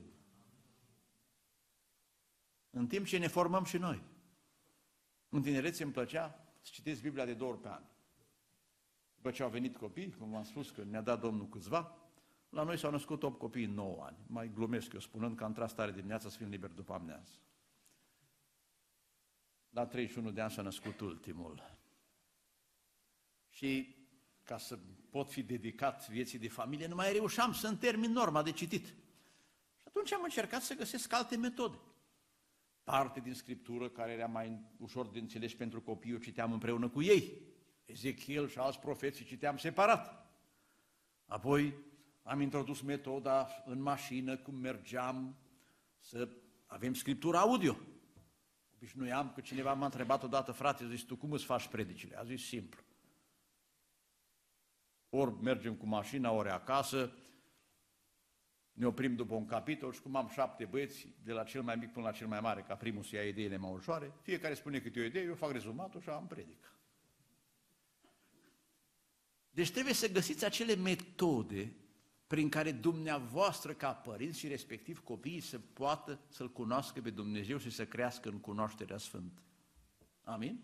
În timp ce ne formăm și noi. În tinerețe îmi plăcea să citesc Biblia de 2 ori pe an. După ce au venit copii, cum v-am spus că ne-a dat Domnul câțiva, La noi s-au născut 8 copii în 9 ani. Mai glumesc eu spunând că am tras tare dimineața să fim liberi după amiază. La 31 de ani s-a născut ultimul. Și ca să pot fi dedicat vieții de familie, nu mai reușeam să-mi termin norma de citit. Și atunci am încercat să găsesc alte metode. Parte din Scriptură, care era mai ușor de înțeles pentru copii, o citeam împreună cu ei. Ezechiel și alți profeți citeam separat. Apoi am introdus metoda în mașină, cum mergeam, să avem Scriptura audio. Obișnuiam că cineva m-a întrebat odată, frate, zis, tu cum îți faci predicile? A zis, simplu. Ori mergem cu mașina, ori acasă, ne oprim după un capitol și cum am 7 băieți, de la cel mai mic până la cel mai mare, ca primul să ia ideile mai ușoare, fiecare spune câte o idee, eu fac rezumatul și am predică. Deci trebuie să găsiți acele metode prin care dumneavoastră ca părinți și respectiv copiii să poată să-L cunoască pe Dumnezeu și să crească în cunoașterea Sfântă. Amin?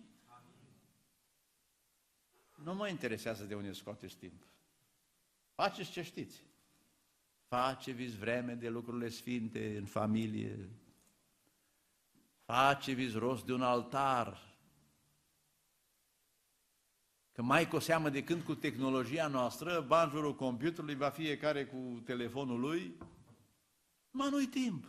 Nu mă interesează de unde scoateți timp. Faceți ce știți. Faceți vreme de lucrurile sfinte în familie. Faceți rost de un altar. Că mai cu seamă de când cu tehnologia noastră, ba în jurul computerului, va fiecare cu telefonul lui, mă nu-i timp.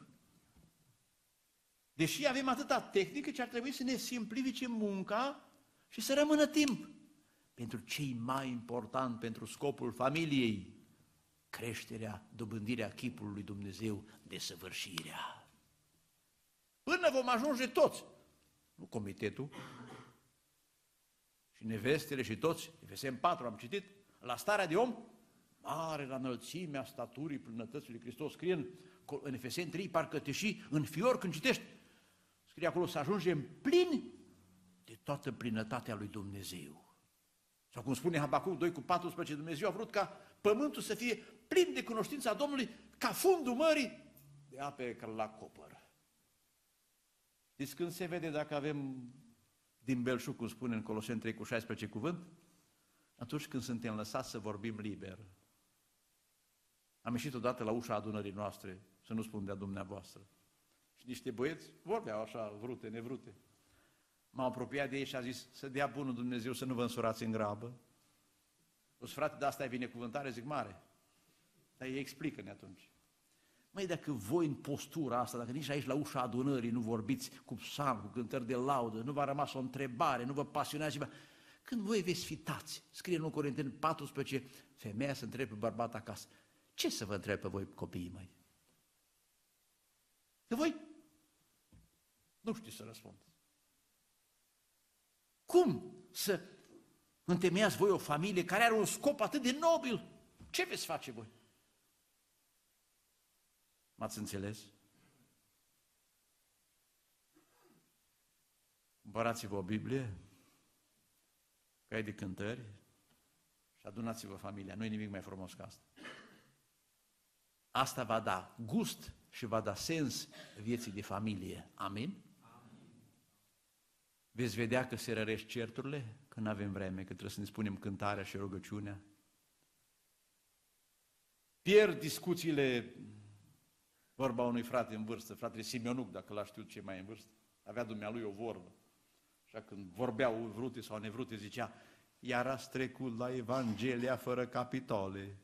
Deși avem atâta tehnică, ce ar trebui să ne simplifice munca și să rămână timp. Pentru cei mai important, pentru scopul familiei, creșterea, dobândirea chipului lui Dumnezeu, desăvârșirea. Până vom ajunge toți, nu comitetul, și nevestele și toți, Efeseni 4 am citit, la starea de om, mare la înălțimea staturii plinătății lui Hristos, scrie în Efeseni 3, parcă te și în fior când citești, scrie acolo să ajungem plini de toată plinătatea lui Dumnezeu. Sau cum spune Habacuc 2:14, Dumnezeu a vrut ca pământul să fie plin de cunoștința Domnului, ca fundul mării de ape ca la copăr. Știți când se vede dacă avem din belșug, cum spune în Coloseni 3:16 cuvânt? Atunci când suntem lăsați să vorbim liber. Am ieșit odată la ușa adunării noastre, să nu spun de-a dumneavoastră. Și niște băieți vorbeau așa, vrute, nevrute. M-am apropiat de ei și a zis, să dea bunul Dumnezeu să nu vă însurați în grabă. O să, frate, de asta e binecuvântare, zic, mare. Dar ei explică-ne atunci. Măi, dacă voi în postura asta, dacă nici aici la ușa adunării nu vorbiți cu psalm, cu cântări de laudă, nu v-a rămas o întrebare, nu vă pasionează ceva, când voi veți fi tați, scrie în 1 Corinteni 14, femeia să întrebe pe bărbat acasă, ce să vă întreb pe voi copiii mei? Că voi nu știți să răspundeți. Cum să întemeiați voi o familie care are un scop atât de nobil? Ce veți face voi? M-ați înțeles? Cumpărați-vă o Biblie, cai de cântări și adunați-vă familia. Nu e nimic mai frumos ca asta. Asta va da gust și va da sens vieții de familie. Amin? Veți vedea că se răresc certurile, că nu avem vreme, că trebuie să ne spunem cântarea și rugăciunea. Pierd discuțiile, vorba unui frate în vârstă, fratele Simeonuc, dacă l-a știut ce mai în vârstă, avea dumnealui o vorbă. Așa când vorbeau vrute sau nevrute, zicea, iar ați trecut la Evanghelia fără capitole.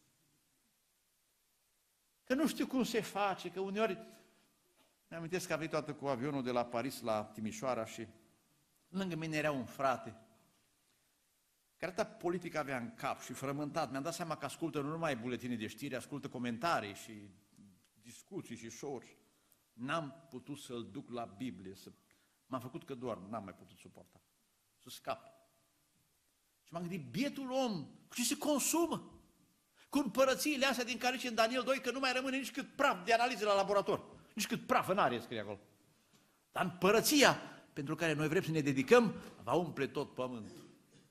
Că nu știu cum se face, că uneori, mi-amintesc că a venit toată cu avionul de la Paris la Timișoara și lângă mine era un frate care atâta politică avea în cap și frământat. Mi-am dat seama că ascultă nu numai buletine de știri, ascultă comentarii și discuții și show-uri. N-am putut să-l duc la Biblie, m-am făcut că doar, n-am mai putut suporta, să scap. Și m-am gândit, bietul om, cu ce se consumă? Cu împărățiile astea din care zice în Daniel 2 că nu mai rămâne nici cât praf de analiză la laborator, nici cât praf în aer, scrie acolo. Dar împărăția pentru care noi vrem să ne dedicăm va umple tot pământul.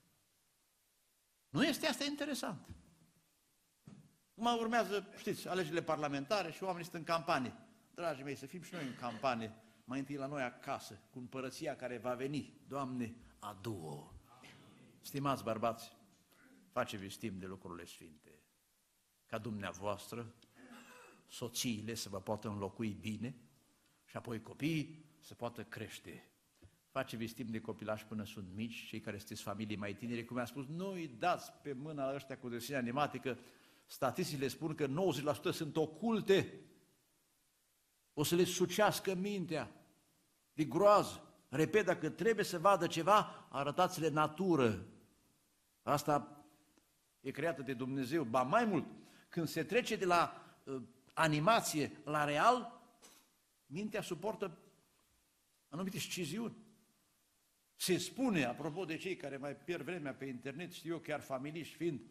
Nu este asta interesant? Acum urmează, știți, alegerile parlamentare și oamenii sunt în campanie. Dragii mei, să fim și noi în campanie, mai întâi la noi acasă, cu împărăția care va veni. Doamne, adu-o! Stimați bărbați, faceți timp de lucrurile sfinte. ca dumneavoastră, soțiile să vă poată înlocui bine și apoi copiii să poată crește. Faceți timp de copilași până sunt mici, cei care sunteți familii mai tinere, cum am spus, nu îi dați pe mâna ăștia cu desene animate, că statisticile spun că 90% sunt oculte. O să le sucească mintea de groază. Repet, dacă trebuie să vadă ceva, arătați-le natură. Asta e creată de Dumnezeu. Ba mai mult, când se trece de la animație la real, mintea suportă anumite sciziuni. Se spune, apropo de cei care mai pierd vremea pe internet, știu eu, chiar familiști fiind,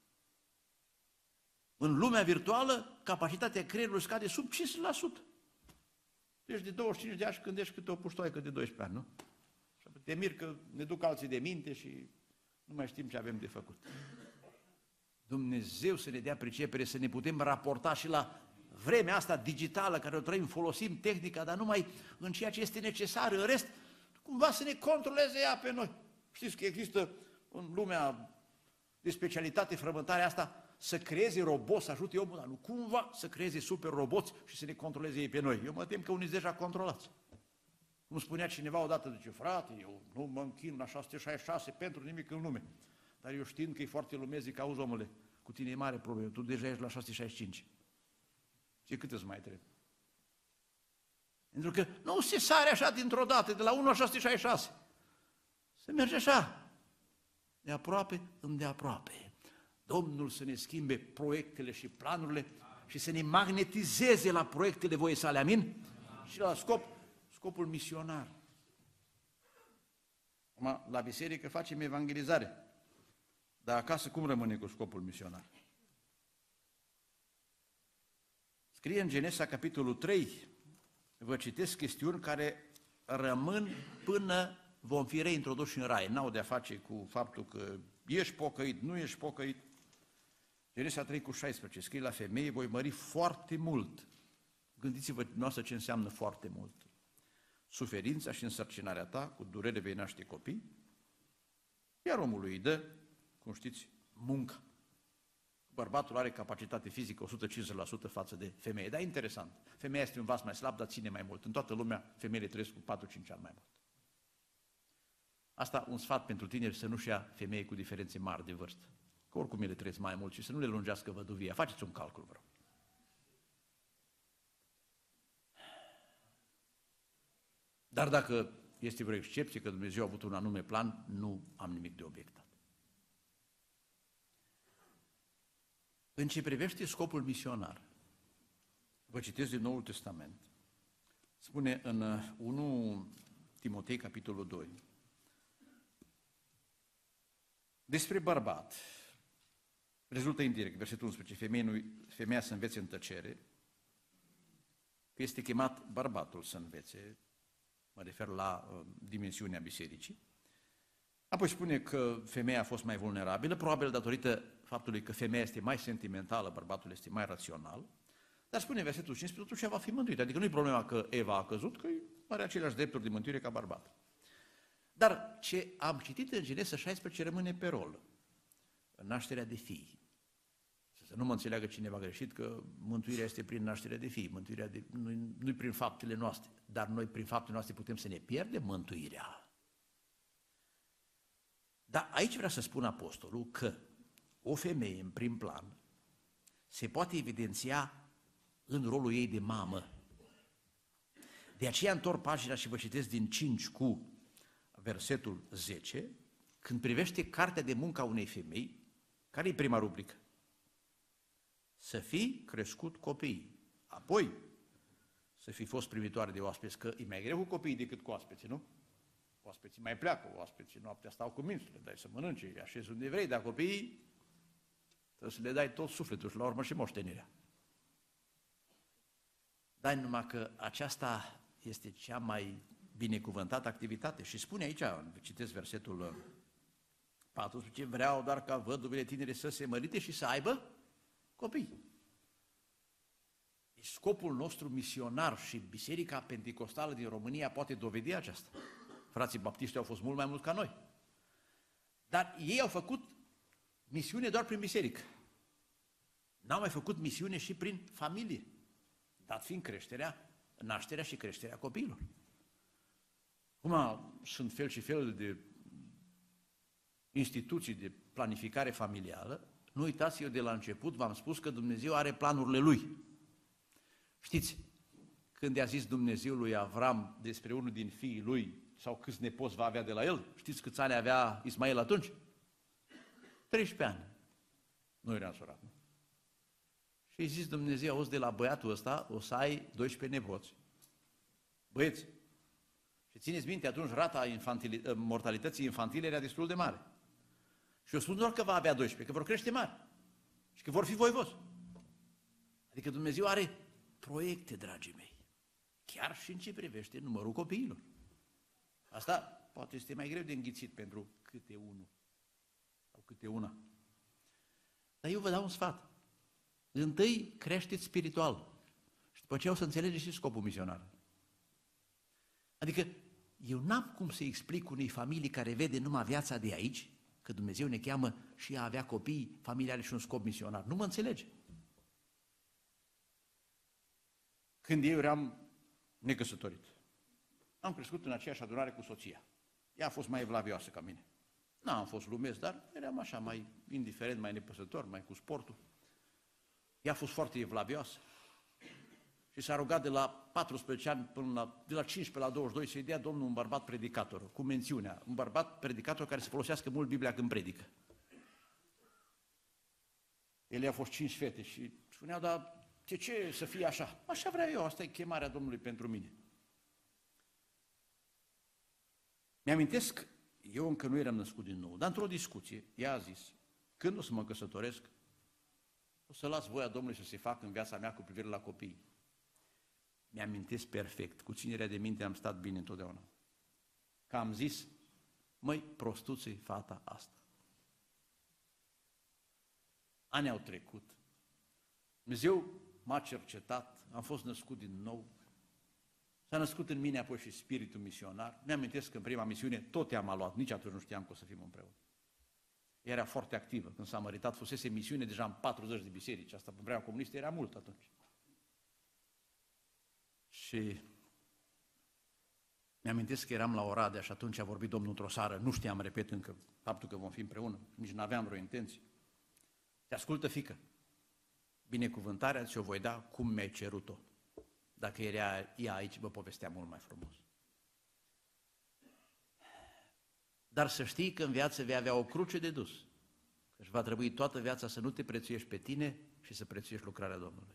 în lumea virtuală, capacitatea creierului scade sub 5%. Deci de 25 de ani și gândești câte o puștoaică de 12 ani, nu? Și te mir că ne duc alții de minte și nu mai știm ce avem de făcut. Dumnezeu să ne dea pricepere, să ne putem raporta și la vremea asta digitală care o trăim, folosim tehnica, dar numai în ceea ce este necesar, în rest, cumva să ne controleze ea pe noi. Știți că există în lumea de specialitate frământarea asta, să creeze roboți, să ajute omul, dar nu cumva să creeze super roboți și să ne controleze ei pe noi. Eu mă tem că unii sunt deja controlați. Cum spunea cineva odată, zice, frate, eu nu mă închin la 666 pentru nimic în lume. Dar eu știind că e foarte lumea, zic, auzi omule, cu tine e mare problemă, tu deja ești la 665. Ce cât îți mai trebuie? Pentru că nu se sare așa dintr-o dată, de la 1 la 666. Se merge așa, de aproape îndeaproape. Domnul să ne schimbe proiectele și planurile și să ne magnetizeze la proiectele voiei sale, amin? Și la scopul misionar. Acum, la biserică facem evangelizare, dar acasă cum rămâne cu scopul misionar? Scrie în Genesa, capitolul 3, vă citesc chestiuni care rămân până vom fi reintroduși în rai. N-au de-a face cu faptul că ești pocăit, nu ești pocăit. Genesa 3:16, scrie la femeie, voi mări foarte mult. Gândiți-vă noastră ce înseamnă foarte mult. Suferința și însărcinarea ta, cu durere vei naște copii, iar omului îi dă, cum știți, muncă. Bărbatul are capacitate fizică 150% față de femeie, dar e interesant. Femeia este un vas mai slab, dar ține mai mult. În toată lumea, femeile trăiesc cu 4-5 ani mai mult. Asta un sfat pentru tineri, să nu-și ia femeie cu diferențe mari de vârstă. Că oricum ele trăiesc mai mult și să nu le lungească văduvia. Faceți un calcul, vă rog. Dar dacă este vreo excepție, că Dumnezeu a avut un anume plan, nu am nimic de obiectat. În ce privește scopul misionar, vă citesc din Noul Testament, spune în 1 Timotei, capitolul 2, despre bărbat, rezultă indirect, versetul 11, femeia să învețe în tăcere, că este chemat bărbatul să învețe, mă refer la dimensiunea bisericii. Apoi spune că femeia a fost mai vulnerabilă, probabil datorită faptului că femeia este mai sentimentală, bărbatul este mai rațional, dar spune versetul 15, totuși ea va fi mântuită, adică nu e problema că Eva a căzut, că are aceleași drepturi de mântuire ca bărbat. Dar ce am citit în Genesa 16 rămâne pe rol, nașterea de fii. Să nu mă înțeleagă cineva greșit că mântuirea este prin nașterea de fii, mântuirea nu-i prin faptele noastre, dar noi prin faptele noastre putem să ne pierdem mântuirea. Dar aici vrea să spun apostolul că o femeie în prim plan se poate evidenția în rolul ei de mamă. De aceea întorc pagina și vă citesc din 5 cu versetul 10, când privește cartea de muncă a unei femei, care e prima rubrică? Să fii crescut copiii, apoi să fii fost primitoare de oaspeți, că e mai greu cu copiii decât cu oaspeții, nu? Oaspeții mai pleacă, oaspeții noaptea stau cu minți, le dai să mănânce, îi așezi unde vrei, dar copiii trebuie să le dai tot sufletul și la urmă și moștenirea. Dar numai că aceasta este cea mai binecuvântată activitate și spune aici, citesc versetul 14, vreau doar ca văduvele tinere să se mărite și să aibă copii. Scopul nostru misionar și Biserica Pentecostală din România poate dovedi aceasta. Frații baptiști au fost mult mai mulți ca noi. Dar ei au făcut misiune doar prin biserică. N-au mai făcut misiune și prin familie, dat fiind nașterea și creșterea copiilor. Acum sunt fel și fel de instituții de planificare familială. Nu uitați, eu de la început v-am spus că Dumnezeu are planurile Lui. Știți, când i-a zis Dumnezeu lui Avram despre unul din fiii lui sau câți nepoți va avea de la el, știți câți ani avea Ismael atunci? 13 ani. Nu era însurat, nu? Și îi zis Dumnezeu, auzi, de la băiatul ăsta o să ai 12 nepoți. Băieți, și țineți minte, atunci rata mortalității infantile era destul de mare. Și eu spun doar că va avea 12, că vor crește mari și că vor fi voivozi. Adică Dumnezeu are proiecte, dragii mei, chiar și în ce privește numărul copiilor. Asta poate este mai greu de înghițit pentru câte unul sau câte una. Dar eu vă dau un sfat. Întâi creșteți spiritual și după aceea o să înțelegeți și scopul misionar. Adică eu n-am cum să explic unei familii care vede numai viața de aici, că Dumnezeu ne cheamă și a avea copii, familia are și un scop misionar. Nu mă înțelege. Când eu eram necăsătorit, am crescut în aceeași adunare cu soția. Ea a fost mai evlavioasă ca mine. N-am fost lumesc, dar eram așa mai indiferent, mai nepăsător, mai cu sportul. Ea a fost foarte evlavioasă și s-a rugat de la 14 ani până de la 15 la 22 să-i dea Domnul un bărbat predicator, cu mențiunea, un bărbat predicator care să folosească mult Biblia când predică. Ele au fost 5 fete și spuneau, dar de ce să fie așa? Așa vreau eu, asta e chemarea Domnului pentru mine. Mi-amintesc, eu încă nu eram născut din nou, dar într-o discuție, ea a zis, când o să mă căsătoresc, o să las voia Domnului să se facă în viața mea cu privire la copii. Mi-amintesc perfect, cu ținerea de minte am stat bine întotdeauna. Că am zis, măi, prostuță-i fata asta. Ani au trecut, Dumnezeu m-a cercetat, am fost născut din nou, s-a născut în mine apoi și spiritul misionar. Mi-amintesc că în prima misiune tot ea m-a luat, nici atunci nu știam că o să fim împreună. Era foarte activă, când s-a măritat, fusese misiune deja în 40 de biserici, asta pe vremea comunistă era mult atunci. Și mi-amintesc că eram la Oradea și atunci a vorbit Domnul într-o seară, nu știam, repet încă, faptul că vom fi împreună, nici n-aveam vreo intenție. Te ascultă, fiică, binecuvântarea ți-o voi da cum mi-ai cerut-o. Dacă era ea aici, vă povestea mult mai frumos. Dar să știi că în viață vei avea o cruce de dus, că își va trebui toată viața să nu te prețuiești pe tine și să prețuiești lucrarea Domnului.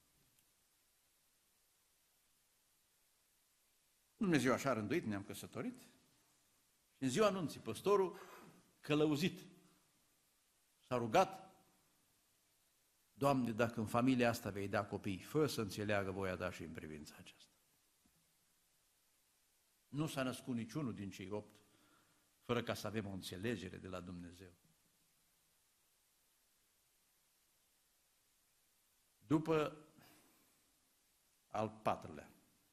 Dumnezeu așa a rânduit, ne-am căsătorit și în ziua anunții, păstorul călăuzit s-a rugat, Doamne, dacă în familia asta vei da copii, fă să înțeleagă voia ta și în privința aceasta. Nu s-a născut niciunul din cei 8 fără ca să avem o înțelegere de la Dumnezeu. După al 4-lea,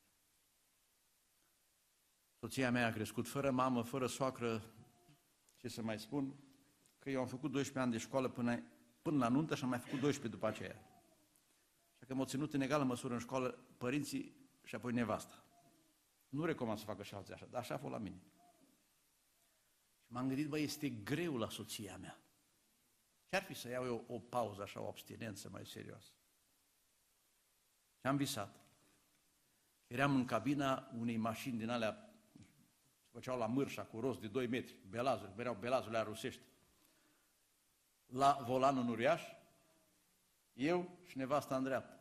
soția mea a crescut fără mamă, fără soacră, ce să mai spun, că eu am făcut 12 ani de școală până la nuntă și am mai făcut 12 după aceea. Așa că m-au ținut în egală măsură în școală părinții și apoi nevasta. Nu recomand să facă și alții așa, dar așa a fost la mine. Și m-am gândit, băi, este greu la soția mea. Ce-ar fi să iau eu o pauză, așa, o abstinență mai serioasă? Și am visat. Eram în cabina unei mașini din alea, se făceau la Mârșa, cu rost de 2 metri, belazuri, erau belazurile aia rusești. La volanul uriaș, eu și nevasta în dreapta.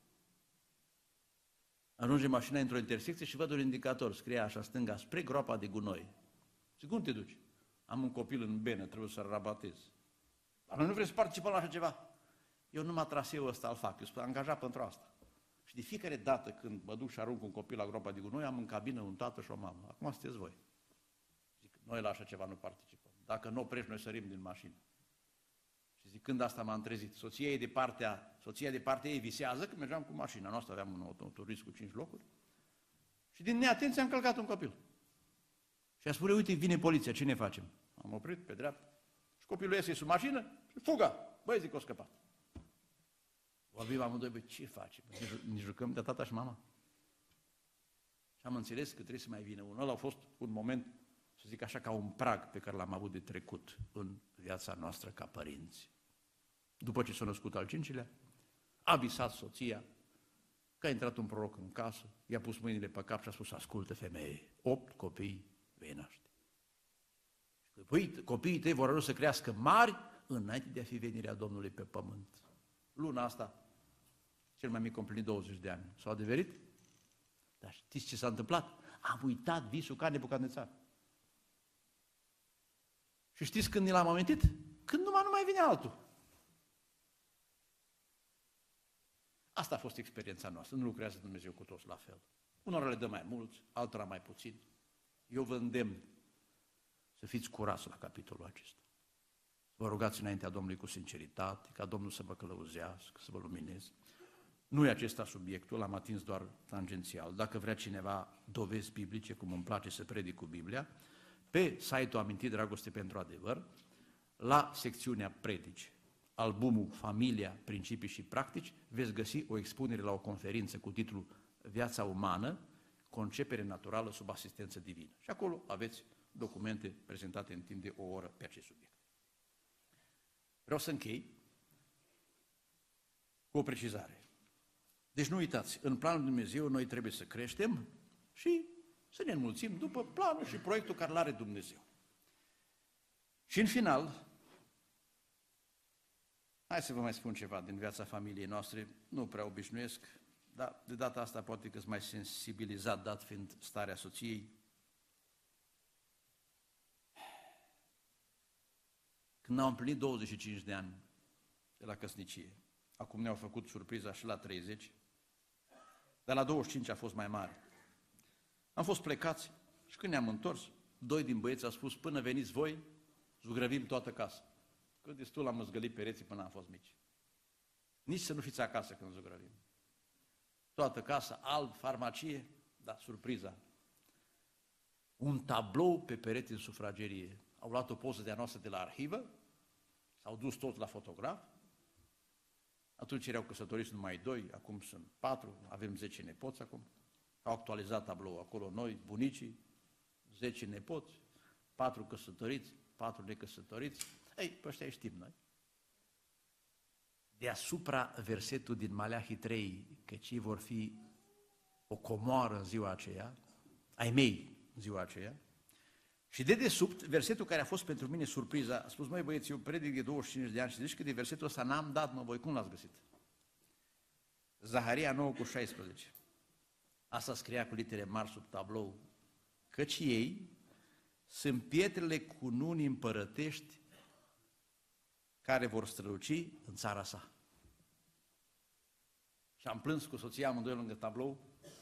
Ajunge mașina într-o intersecție și văd un indicator, scrie așa, stânga, spre groapa de gunoi. Zic, cum te duci? Am un copil în benă, trebuie să-l rabatez. Dar noi nu vrem să participăm la așa ceva. Eu numai traseul ăsta îl fac, eu sunt angajat pentru asta. Și de fiecare dată când mă duc și arunc un copil la groapa de gunoi, am în cabină un tată și o mamă. Acum sunteți voi. Zic, noi la așa ceva nu participăm. Dacă nu oprești, noi sărim din mașină. Și zicând asta m-am trezit. Soția de partea ei visează că mergeam cu mașina noastră, aveam un autoturism cu 5 locuri. Și din neatenție am călcat un copil. Și a spune, uite, vine poliția, ce ne facem? Am oprit pe dreapta. Și copilul iese sub mașină și fuga. Băi, zic, o scăpat. Vorbim amândoi, băi, ce facem? Ne jucăm de tata și mama? Și am înțeles că trebuie să mai vină unul. Ăla a fost un moment, să zic așa, ca un prag pe care l-am avut de trecut în viața noastră ca părinți. După ce s-a născut al cincilea, a visat soția că a intrat un proroc în casă, i-a pus mâinile pe cap și a spus, ascultă femeie, 8 copii vei naște. Păi, copiii tăi vor ajunge să crească mari înainte de a fi venirea Domnului pe pământ. Luna asta, cel mai mic a împlinit 20 de ani. S-a adeverit? Dar știți ce s-a întâmplat? Am uitat visul ca Nebucadnețar. Și știți când ni l-am amintit? Când nu mai vine altul. Asta a fost experiența noastră. Nu lucrează Dumnezeu cu toți la fel. Unora le dă mai mulți, altora mai puțin. Eu vă îndemn să fiți curați la capitolul acesta. Vă rugați înaintea Domnului cu sinceritate, ca Domnul să vă călăuzească, să vă lumineze. Nu e acesta subiectul, l-am atins doar tangențial. Dacă vrea cineva dovezi biblice, cum îmi place să predic cu Biblia, pe site-ul Amintit Dragoste pentru Adevăr, la secțiunea Predici, albumul Familia, Principii și Practici, veți găsi o expunere la o conferință cu titlul Viața umană, concepere naturală sub asistență divină. Și acolo aveți documente prezentate în timp de o oră pe acest subiect. Vreau să închei cu o precizare. Deci nu uitați, în planul lui Dumnezeu noi trebuie să creștem și să ne înmulțim după planul și proiectul care l-are Dumnezeu. Și în final, hai să vă mai spun ceva din viața familiei noastre, nu prea obișnuiesc, dar de data asta poate că sunt mai sensibilizat, dat fiind starea soției. Când au împlinit 25 de ani de la căsnicie, acum ne-au făcut surpriza și la 30, dar la 25 a fost mai mare. Am fost plecați și când ne-am întors, 2 din băieți au spus, până veniți voi, zugrăvim toată casa. Că destul am măzgălit pereții până am fost mici. Nici să nu fiți acasă când zugrăvim. Toată casa, alb, farmacie, dar surpriza. Un tablou pe perete în sufragerie. Au luat o poză de-a noastră de la arhivă, s-au dus toți la fotograf. Atunci erau căsătoriți numai 2, acum sunt 4, avem 10 nepoți acum. Au actualizat tabloul acolo noi, bunicii, 10 nepoți, 4 căsătoriți, 4 necăsătoriți. Ei, pe ăștia știm noi. Deasupra versetul din Maleahi 3, că cei vor fi o comoară în ziua aceea, ai mei în ziua aceea, și de desubt, versetul care a fost pentru mine surpriza, a spus, măi băieți, eu predic de 25 de ani și zici că de versetul ăsta n-am dat, mă, voi cum l-ați găsit? Zaharia 9:16. Asta scria cu litere mari sub tablou, căci ei sunt pietrele cununii împărătești care vor străluci în țara sa. Și am plâns cu soția amândoi lângă tablou,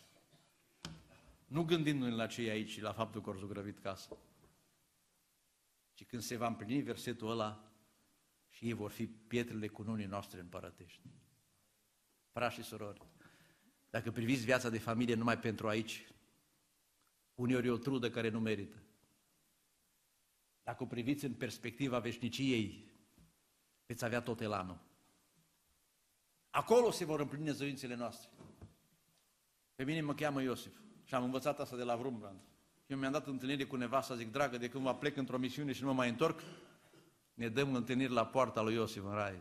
nu gândindu-ne la cei aici, la faptul că au zugrăvit casa, ci când se va împlini versetul ăla și ei vor fi pietrele cununii noastre împărătești. Frați și surori, dacă priviți viața de familie numai pentru aici, uneori e o trudă care nu merită. Dacă o priviți în perspectiva veșniciei, veți avea tot elanul. Acolo se vor împlini năzăințele noastre. Pe mine mă cheamă Iosif și am învățat asta de la Vrumbrand. Eu mi-am dat întâlnire cu nevasta, zic, dragă, de când mă plec într-o misiune și nu mă mai întorc, ne dăm întâlniri la poarta lui Iosif în rai.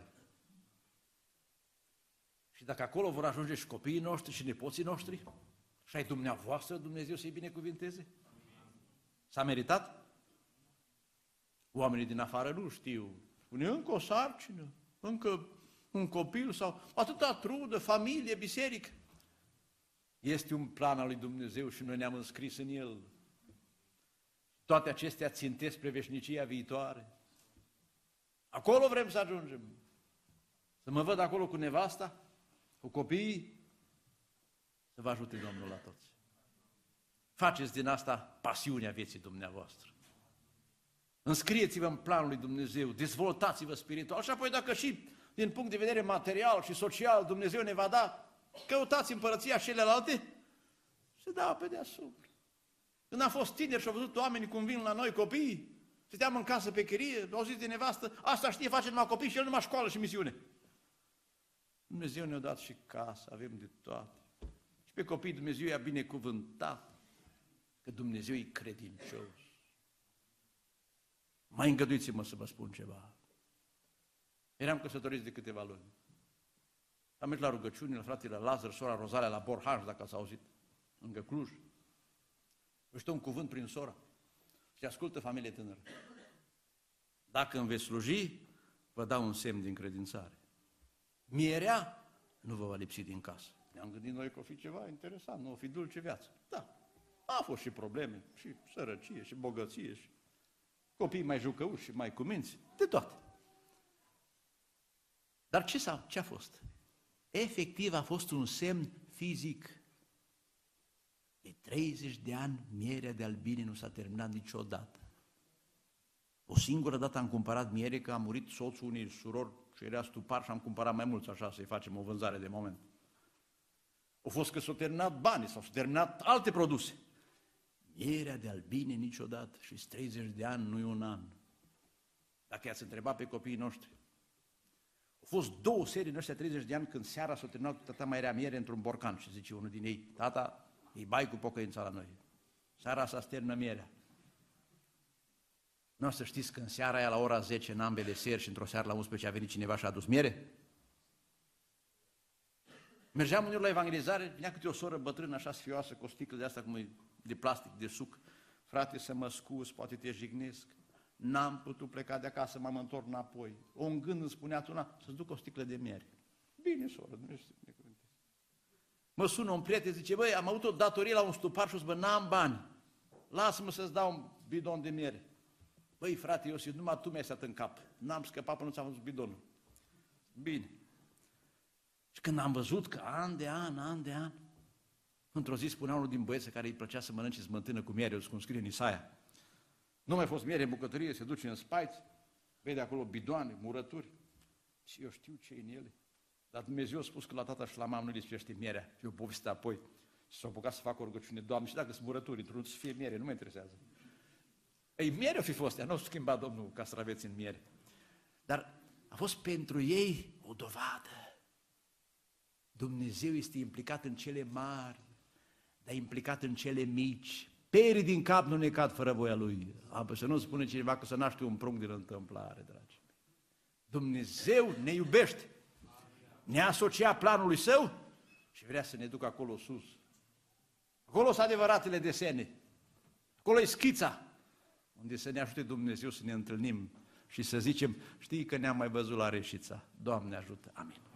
Și dacă acolo vor ajunge și copiii noștri și nepoții noștri, și ai dumneavoastră, Dumnezeu să-i binecuvinteze? S-a meritat? Oamenii din afară nu știu. Spune, încă o sarcină, încă un copil sau atâta trudă, familie, biserică. Este un plan al lui Dumnezeu și noi ne-am înscris în el. Toate acestea țintesc spre veșnicia viitoare. Acolo vrem să ajungem. Să mă văd acolo cu nevasta, cu copiii, să vă ajute Domnul la toți. Faceți din asta pasiunea vieții dumneavoastră. Înscrieți-vă în planul lui Dumnezeu, dezvoltați-vă spiritual și apoi dacă și din punct de vedere material și social Dumnezeu ne va da, căutați împărăția celelalte, se dau pe deasupra. Când am fost tineri și au văzut oamenii cum vin la noi copiii, stăteam în casă pe chirie, au zis de nevastă, asta știe face numai copii și el numai școală și misiune. Dumnezeu ne-a dat și casă, avem de toate. Și pe copii Dumnezeu i-a binecuvântat, că Dumnezeu e credincios. Mai îngăduiți-mă să vă spun ceva. Eram căsătoriți de câteva luni. Am mers la rugăciuni, la fratele Lazar, sora Rozalia, la Borhanj, dacă ați auzit, lângă Cluj. Își un cuvânt prin sora și ascultă, familie tânără. Dacă îmi veți sluji, vă dau un semn de încredințare. Mierea nu vă va lipsi din casă. Ne-am gândit noi că o fi ceva interesant, nu o fi dulce viață. Da, a fost și probleme, și sărăcie, și bogăție, și copii mai jucăuși, și mai cuminți, de toate. Dar ce a fost? Efectiv a fost un semn fizic. De 30 de ani, mierea de albine nu s-a terminat niciodată. O singură dată am cumpărat miere, că a murit soțul unui surori și era stupar și am cumpărat mai mulți așa, să-i facem o vânzare de moment. Au fost că s-au terminat banii sau s-au terminat alte produse. Mierea de albine niciodată și 30 de ani, nu e un an. Dacă i-ați întrebat pe copiii noștri, au fost 2 serii în ăștia 30 de ani când seara s-au terminat, tata mai era miere într-un borcan și zice unul din ei, tata, e bai cu pocăința la noi. Seara asta se termină mierea. Nu o să știți că în seara aia la ora 10 în ambele seri și într-o seară la 11 a venit cineva și a adus miere? Mergeam uneori la evangelizare, vinea câte o soră bătrână așa sfioasă cu o sticlă de asta cum e de plastic, de suc. Frate, să mă scuz, poate te jignesc. N-am putut pleca de acasă, m-am întors înapoi. Un gând îmi spunea una, să-ți duc o sticlă de miere. Bine, soră, Dumnezeu să te binecuvânteze. Mă sună un prieten, zice, băi, am avut o datorie la un stupar și zic, n-am bani. Lasă-mă să-ți dau un bidon de miere. Băi, frate Iosif, numai tu mi-ai stat în cap. N-am scăpat până nu ți-am văzut bidonul. Bine. Și când am văzut că an de an, într-o zi spunea unul din băieți care îi plăcea să mănânce smântână cu miere, cum scrie în Isaia. Nu mai fost miere în bucătărie, se duce în spaiți, vede acolo bidoane, murături. Și eu știu ce e în ele. Dar Dumnezeu a spus că la tata și la mamă nu le sfiește mierea. Și eu povestea apoi. Și s-au apucat să facă o rugăciune. Doamne, și dacă sunt murături, într-un să fie miere, nu mă interesează. Ei, miere o fi fost ea, nu o schimba Domnul castraveți în miere. Dar a fost pentru ei o dovadă. Dumnezeu este implicat în cele mari, dar implicat în cele mici. Perii din cap nu ne cad fără voia Lui. Să nu spune cineva că se naște un prunc din întâmplare, dragi. Dumnezeu ne iubește, ne-a asociat planului Său și vrea să ne ducă acolo sus. Acolo sunt adevăratele desene, acolo e schița, unde să ne ajute Dumnezeu să ne întâlnim și să zicem, știi că ne-am mai văzut la Reșița. Doamne ajută, amin.